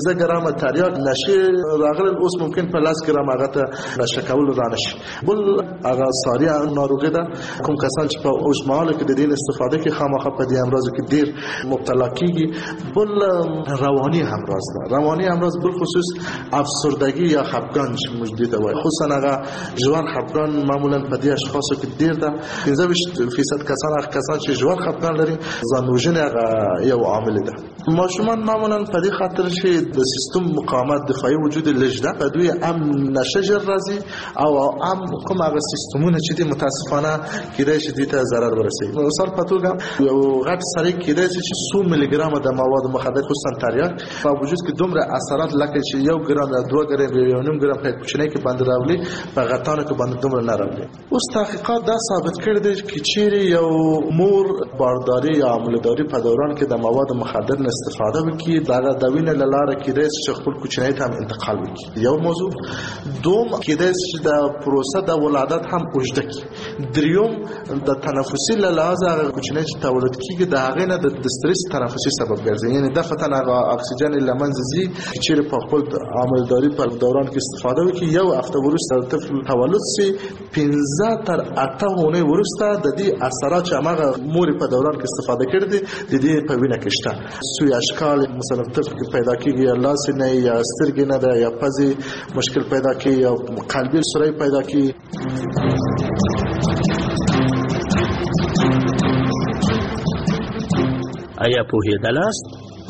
15 ګرامه تریاک نشي راغلی، اوس ممکن په 10 ګرام هغه ته نشه کول رانشي. بل هغه ساریا ناروغي ده، کوم کسان چې په اوسمهال کې د دې استفاده کې خامخا په دې امراض کې ډیر مبتلا کیږي. بل رواني امراض ده، رواني امراض بل خصوص افسردگی یا خفګان چې موږ دې ته وایي، خصوصا هغه ژور خفګان معمولا په دې اشخاصو کې ډیر ده. 15% کسان چې ژور خفګان لري ځان وژنه یو عامل ده. ماشومان معمولا په دې خاطر چې د سیستم مقاومت دفاعي وجود لږ ده، په دوی هم نشه ژر راځي او هم کوم هغه سیستمونه چې متاسفانه کېدای شي دې ته ضرر ورسوي. مثال په توګه یو غټ سړی کېدای شي چې 100 ملي ګرام د مواد مخدر خصوصا تریاک په وجود کې دومره اثرات لکه چې 1 ګرام یا 2 ګرام یا 1.5 ګرام په کوچنۍ کې باندې راولي، په غټانو کې باندې دومره نه راولي. اوس تحقیقات دا ثابت کړي دي چې چیرې یو مور بارداری یا عملداری په دوران کې د مواد مخدر نه استفاده وکړي، دا د وینې له لارې کېدای شي خپل کوچنۍ ته انتقال وکړي. یو موضوع دوم کېدای شي د پروسه د ولادت هم اوږده کړي. دریوم د تنفسي له لحاظه هغه کوچنۍ چې تولد کېږي د هغې نه د سترس تنفسي سبب ګرځي، یعنی دفعتاً هغه اکسیجن له منځه ځي. چیرې په خپل عملداري په دوران کې استفاده وکړي، یو هفته وروسته د طفل تولد شي، 15 تر 8 اونۍ وروسته د دې اثرات چې هغه مور په دوران کې استفاده کړي دي د دې په وینه کې شته. سوی اشکال مثلا طفل کې پیدا کېږي، یا لاس نه یا سترګې نه ده یا پزې مشکل پیدا کېږي یا قلبي سوري پیدا کېږي. آیا پوهېدلاست؟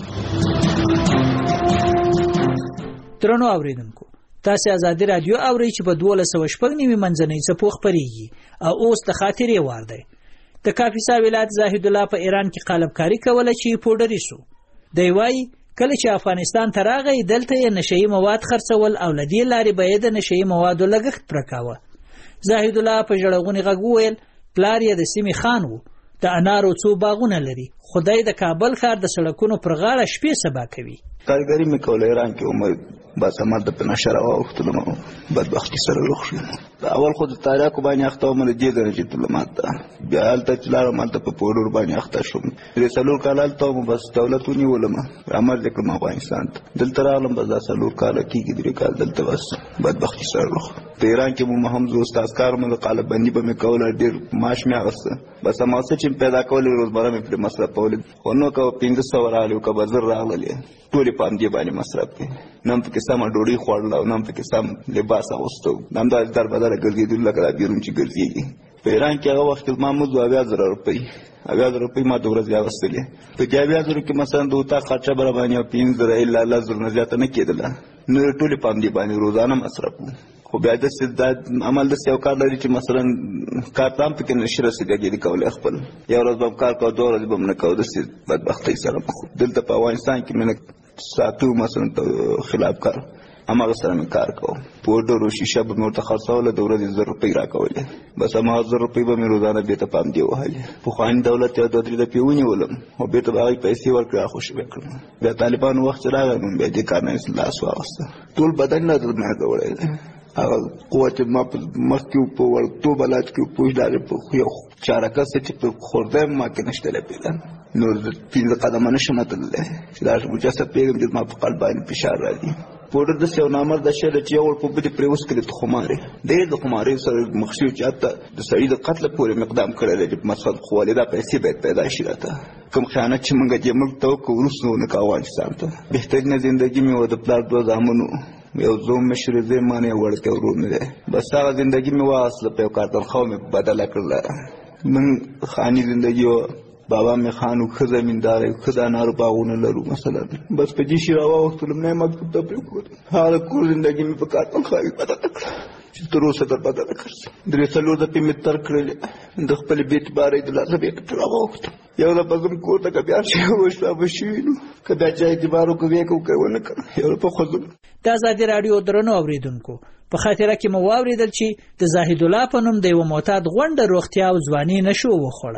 درنو اوریدونکو، تاسو آزادي رادیو اورئ چې په 1290 منځنۍ څپو خپرېږي او اوس د خاطرې وار دی. د کاپیسا ولایت زاهد الله په ایران کې قالبکاري کوله چې پوډري شو. دی وایي کله چې افغانستان ته راغی دلته یې نشهیي مواد خرڅول او له دې لارې به یې د نشهیي موادو لګښت پوره کاوه. زاهد الله په ژړغوني غږ وویل پلار یې د سیمې خان و، د انارو څو باغونه لري، خدای د کابل ښار د سړکونو پر غاړه شپې سبا کوي. کارګري مې کوله ایران کې عمر بس ما د پنځه راوختلم، بدبختي سره روغ شوم. اول خو د تاریخ باندې اخته ومه دې درجه ډیپلوماټ ده، بیا هلته چې لاړم هلته په پوډر باندې اخته شوم. د څلور کال هلته وم، بس دولت ونیولم، عمل یې کړم افغانستان ته. دلته راغلم بس دا څلور کاله کېږي، 3 کال دلته بس بدبختي سره روغ. په ایران کې مو هم زه استاد کار مې د قالب بندي به مې کوله، ډېر معاش مې اخیسته، بس هماغه څه چې پیدا کولې روزمره مې پرې مصرفولې. خو نو که 1500 راغلي که به 1000 راغللې ټولې په همدې باندې مصرف کړې. نه هم پکې سمه ډوډۍ خوړل او نه هم پکې سم لباس اغوسته، همداسې در بدره ګرځېدلو لکه دا بیرون چې ګرځېږي. په ایران کې هغه وخت ما مزد 80,000 روپۍ 80,000 روپۍ ما د ورځې اخیستلې. په دې 80,000 کې مثلا د اطاق خرچه به راباندې 5,000 الا 10,000 نه زیاته نه کېدله، نو ټولې په همدې باندې روزانه مصرف وو. خو بیا داسې دا عمل داسې یو کار لري چې مثلا کار ته هم پکې نشي رسېدګي کولی خپل، یو ورځ به م کار کوه 2 ورځې به م نه کوه، داسې بدبختۍ سره مخ. دلته په افغانستان کې مې ساتو مثلا خلاف کار هماغه سره مې کار کوم، پوډر او شیشه به مې ورته خرڅوله، د ورځې 1000 روپۍ راکولې، بس هماغه 1000 روپۍ به مې روزانه بېرته په همدې وهلې. پخواني دولت یو 2-3 دفعې ونیولم او بېرته به هغوی پیسې ورکړې، راخوشي به کړم. بیا طالبانو وخت چې راغی نو بیا دې کار نه لاس واخیسته. ټول بدن نه درنه وړی دی، هغه قوه چې ما په مخکې په وړکتوب حالات کې پوه ډارې په یو چارکه څه چې په خورده ما کې نشته لپېده، نو 15 قدمه نشم تللی چې دا مجسد پرېږدم چې زما په قلب باندې فشار راځي. پوډر داسې یو نامرده شی ده چې یو ور په بلې پرې وڅکلې د خمارې، ډېر د خمارۍ سره مخ شوي چې حتی د سړي د قتله پورې مقدام کړی دی چې مصرف خو ولې دا پیسې باید پیدا شي راته. کوم خیانت چې موږ دې ملک ته وکړو وروسته ونه که افغانستان ته. بهترینه زندګي مې وه د پلار 2 زامنو، یو زوم مشر دی، ما نه یو وړکی ورور مې دی، بس هغه زندګي مې واخیستله، په یو کارتنخوا مې بدله کړله. من خاني زندګي وه، بابا مې خان و، ښه زمیندار یو، ښه د انارو باغونه لرو مثلا، بس په دې شي راواوښتلم، نه یې مکتوب ته پرېښودم. هغه کور زندګي مې په کارتنخوا کې بدله کړه چې تر اوسه در بدله کړه. 3-4 دفعې مې تر کړلې، د خپلې بې اعتبارۍ د لاسه بې کټه راواوښتم. یو دفعه ځم کور ته، که بیا شپه به شوي نو که بیا چا اعتبار وکړو ویې کوو، که یې ونه کړه. یو دفعه خو ځم. د ازادي راډیو درنو اوریدونکو، په خاطره کې مو واورېدل چې د زاهد الله په نوم د یوه معتاد غونډه روغتیا او ځواني نشو وخوړه.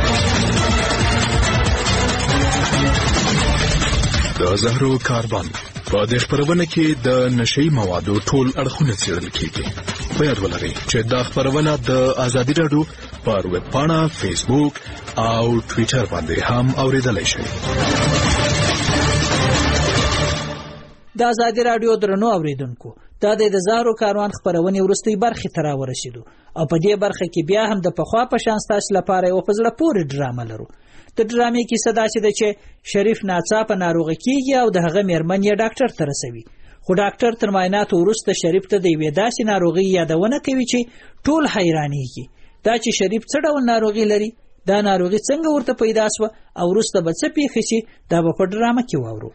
د زهرو کاربن په دې خبرونه کې د نشهیي موادو ټول اړخونه څېړل کېږي. په یاد ولرئ چې دا خبرونه د ازادي راډیو پر ویب پاڼه، فیسبوک او ټویټر باندې هم اورېدلی شئ. د ازادي راډیو درنو اوریدونکو، دا د زهرو کاروان خپرونې وروستۍ برخې ته راورسېدو او په دې برخه کې بیا هم د پخوا په شان ستاسو لپاره یو په زړه پورې ډرامه لرو. د ډرامې کیسه داسې ده چې شریف ناڅاپه ناروغه کیږي او د هغه میرمن یې ډاکټر ته رسوي، خو ډاکټر تر معایناتو وروسته شریف ته د یوې داسې ناروغۍ یادونه کوي چې ټول حیرانېږي. دا چې شریف څه ډول ناروغي لري، دا ناروغي څنګه ورته پیدا شوه او وروسته به څه پیښې شي، دا به په ډرامه کې واورو.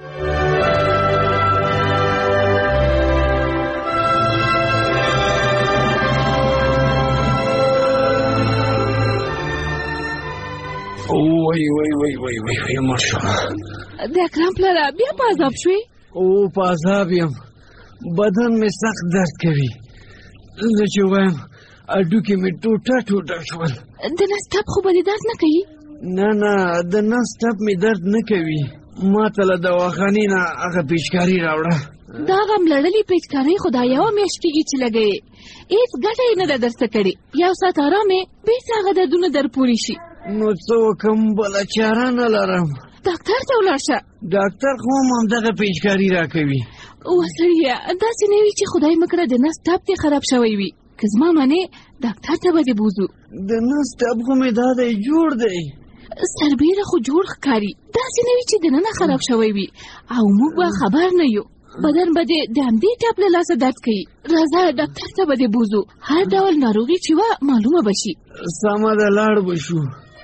وای ماشا د اکرم پلاره بیا په عذاب شوې؟ په عذاب یم، بدن مې سخت درد کوي. زه چې وایم هډوکي مې ټوټه شول. د نس ټپ خو به دې درد نه کوي؟ نه د نس ټپ مې درد نه کوي. ما ته له دواخانې نه هغه پیچکاري راوړه. دا غم لړلې پیچکارۍ خو دا یوه میاشت کېږي چې لګوې، هېڅ ګټه یې نه ده درته کړې. یو ساعت ارام یې بېرته هغه دردونه در پورې شي. نو څه وکړم، بله چاره نه لرم. ډاکټر ته ولاړ شه. ډاکټر خو هم همدغه پیچکاري راکوي. وسړیه داسې نه وي چې خدای مکړه د نس ټپ دې خراب شوی وي. که زما منې ډاکټر ته به دې بوځو. د نس ټپ خو مې دا دی جوړ دی، سربیره خو جوړ ښکاري. داسې نه وي چې دننه خراب شوی وي او موږ به خبر نه یو. بدن به دې د همدې ټپ له لاسه درد کوي. راځه ډاکټر ته به دې بوځو، هر ډول ناروغي چې وه معلومه به شي. سمه ده، لاړ به شو.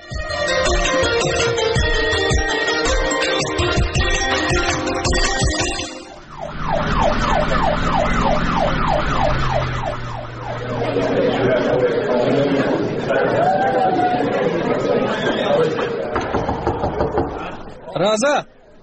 راځه.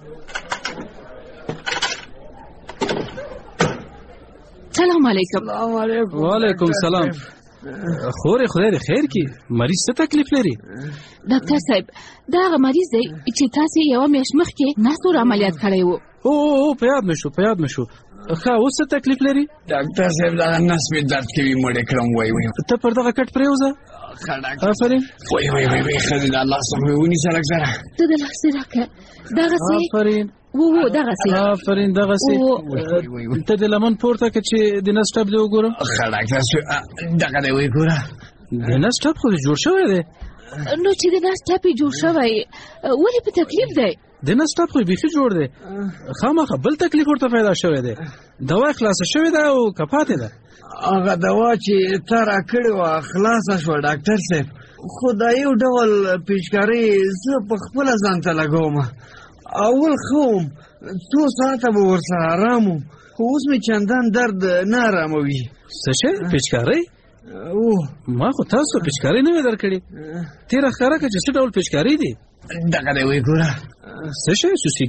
سلام علیکم. وعلیکم سلام. خورې خدای دې خیر کړي، مریض څه تکلیف لري؟ ډاکټر صاحب دا هغه مریض دی چې تاسې یوه میاشت مخکې ناسور عملیات کړی و. په یاد مې شو. ښه اوس څه تکلیف لري؟ ډاکټر صاحب دا نس مې درد کوي، مړې کړم. وای ته پر دغه کټ پرېوځه. آفرین. وای ښځې د الله څخه مې ونیسه لږ زره. ته د لاس دې راکړه. دغسې آفرین. دغسې آفرین دغسې. ته د لمن پورته کړه چې د نس ټپ دې وګوره. ښه ډاکټر صاحب دغه دې وګوره. د نس ټپ خو دې جوړ شوی دی. نو چې د نس ټپ یې جوړ شوی ولې په تکلیف دی؟ د نس ټپ خو بیخي جوړ دی، خامخا بل تکلیف ورته پیدا شوی دی. دوا خلاصه شوې ده او که پاتې ده؟ هغه دوا چې تا راکړې وه خلاصه شوه ډاکټر صاحب، خو دا یو ډول پیچکارۍ زه په خپله ځان ته لګوم. اول ښه وم، څو ساعته به ورسره ارام وم، خو اوس مې چندان درد نه اراموي. څه شی پیچکارۍ؟ ما خو تاسو پیچکارۍ نه وې درکړې. تېره ښکاره کړه چې څه ډول پیچکارۍ دي. دغه دی وګوره. څه شی؟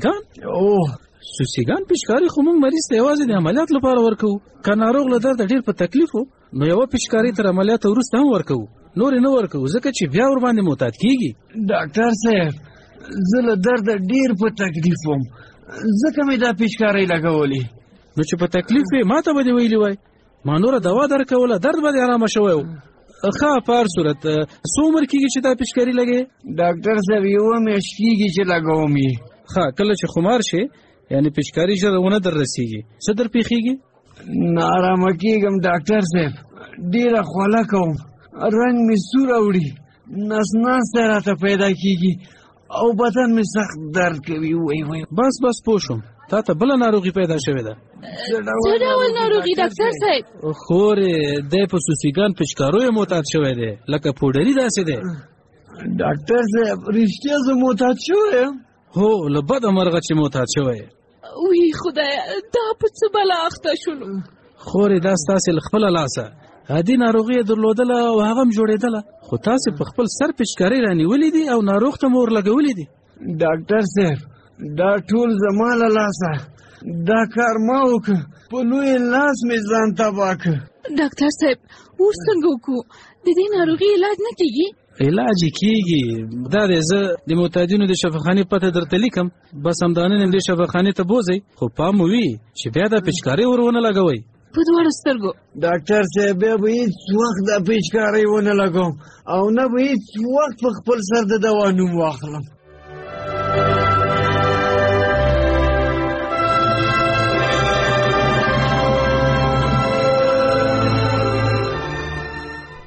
سوسیګان پیچکارۍ خو موږ مریض ته یوازې د عملیات لپاره ورکوو. که ناروغ له درده ډېر په تکلیف و نو یوه پیچکارۍ تر عملیات وروسته هم ورکوو، نورې نه ورکوو ځکه چې بیا ورباندې معتاد کېږي. ډاکټر صاحب زه له درده ډېر په تکلیف وم، ځکه مې دا پیچکارۍ لګولې. نو چې په تکلیف وې ما ته به دې ویلي وای، ما نوره دوا درکوله، درد به دې ارامه شوی و. ښه په هر صورت څو عمر کېږي چې دا پیچکاري لګې؟ ډاکټر صاحب یوه میاشت کېږي چې لګوم یې. ښه کله چې خمار شي یعنې پیچکاري ژر ونه در رسېږي څه در پېښېږي؟ ناارامه کېږم ډاکټر صاحب، ډېره خوله کوم، رنګ مې سور اوړي، نس ناستی راته پیدا کېږي او بدن مې سخت درد کوي. وای بس پوه شوم، تا ته بله ناروغي پیدا شوې ده. څه ډول ناروغي ډاکټر صاحب؟ خورې دی په سوسیګان پیچکاریو معتاد شوی دی، لکه پوډري داسې دی. ډاکټر صاحب رښتیا زه معتاد شوی یم؟ هو له بده مرغه چې معتاد شوی یې. وی خدایه دا په څه بلا اخته شولو؟ خورې دا ستاسې له خپله لاسه عادي ناروغي یې درلودله او هغه هم جوړېدله، خو تاسې په خپل سر پیچکارۍ رانیولې دي او ناروغ ته مو ورلګولې دي. ډاکټر صاحب دا ټول زما له لاسه، دا کار ما وکړ، په لوی لاس مې ځان تباه کړ. ډاکټر صاحب اوس څنګه وکړو؟ د دې ناروغي علاج نه کېږي؟ علاج یې کېږي. دا دی زه د معتادینو د شفاخانې پته درته لیکم، بس همدا نن دې شفاخانې ته بوځئ، خو پام مو وي چې بیا دا پیچکارۍ ور ونه لګوئ په دواړو سترګو. ډاکټر صاحب بیا به هېڅ وخت دا پیچکارۍ ونه لګوم او نه به هېڅ وخت په خپل سر د دوا نوم واخلم.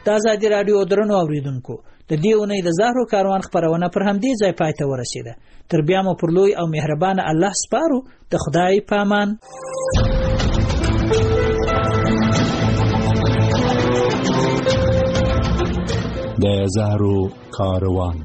د ازادي راډیو درنو اوریدونکو د دې اونۍ د زهرو کاروان خپرونه پر همدې ځای پای ته ورسېده. تر بیا مو پر لوی او مهربانه الله سپارو. د خدای پامان. د زهرو کاروان.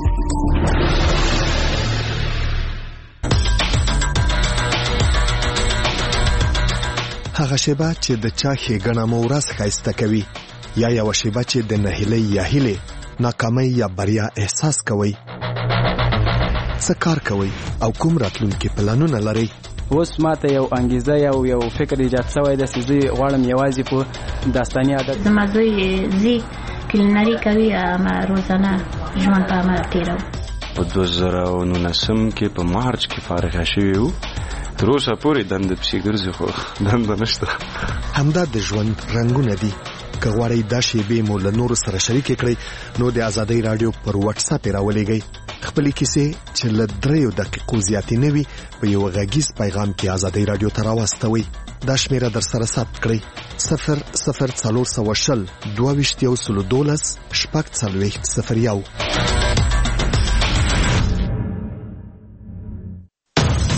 هغه شیبه چې د چا ښېګڼه مو ورځ ښایسته کوي، یا یوه شیبه چې د نهیلۍ یا هیلې، ناکامۍ یا بریا احساس کوئ. څه کار کوئ او کوم راتلونکي پلانونه لرئ؟ اوس ماته یو انګیزه یو فکر ایجاد شوی دی چې زه غواړم یوازې په داستاني عادت زما زوی زی کلینري کوي، روزانه ژوند په عمل تېروي. په 2019 کې په مارچ کې فارغه شوی وو. تر اوسه پورې دنده پسې ګرځي خو دنده نشته. همدا د ژوند رنګونه دي. که غواړئ دا شیبې مو له نورو سره شریکې کړئ نو د ازادۍ راډیو پر واتساپ یې راولېږئ. خپلې کیسې چې له 3 دقیقو زیاتې نه وي په یو غږیز پیغام کې ازادۍ راډیو ته راواستوئ. دا شمیره در سره ثبت کړئ: 00420 22 12 شپږ 40 01.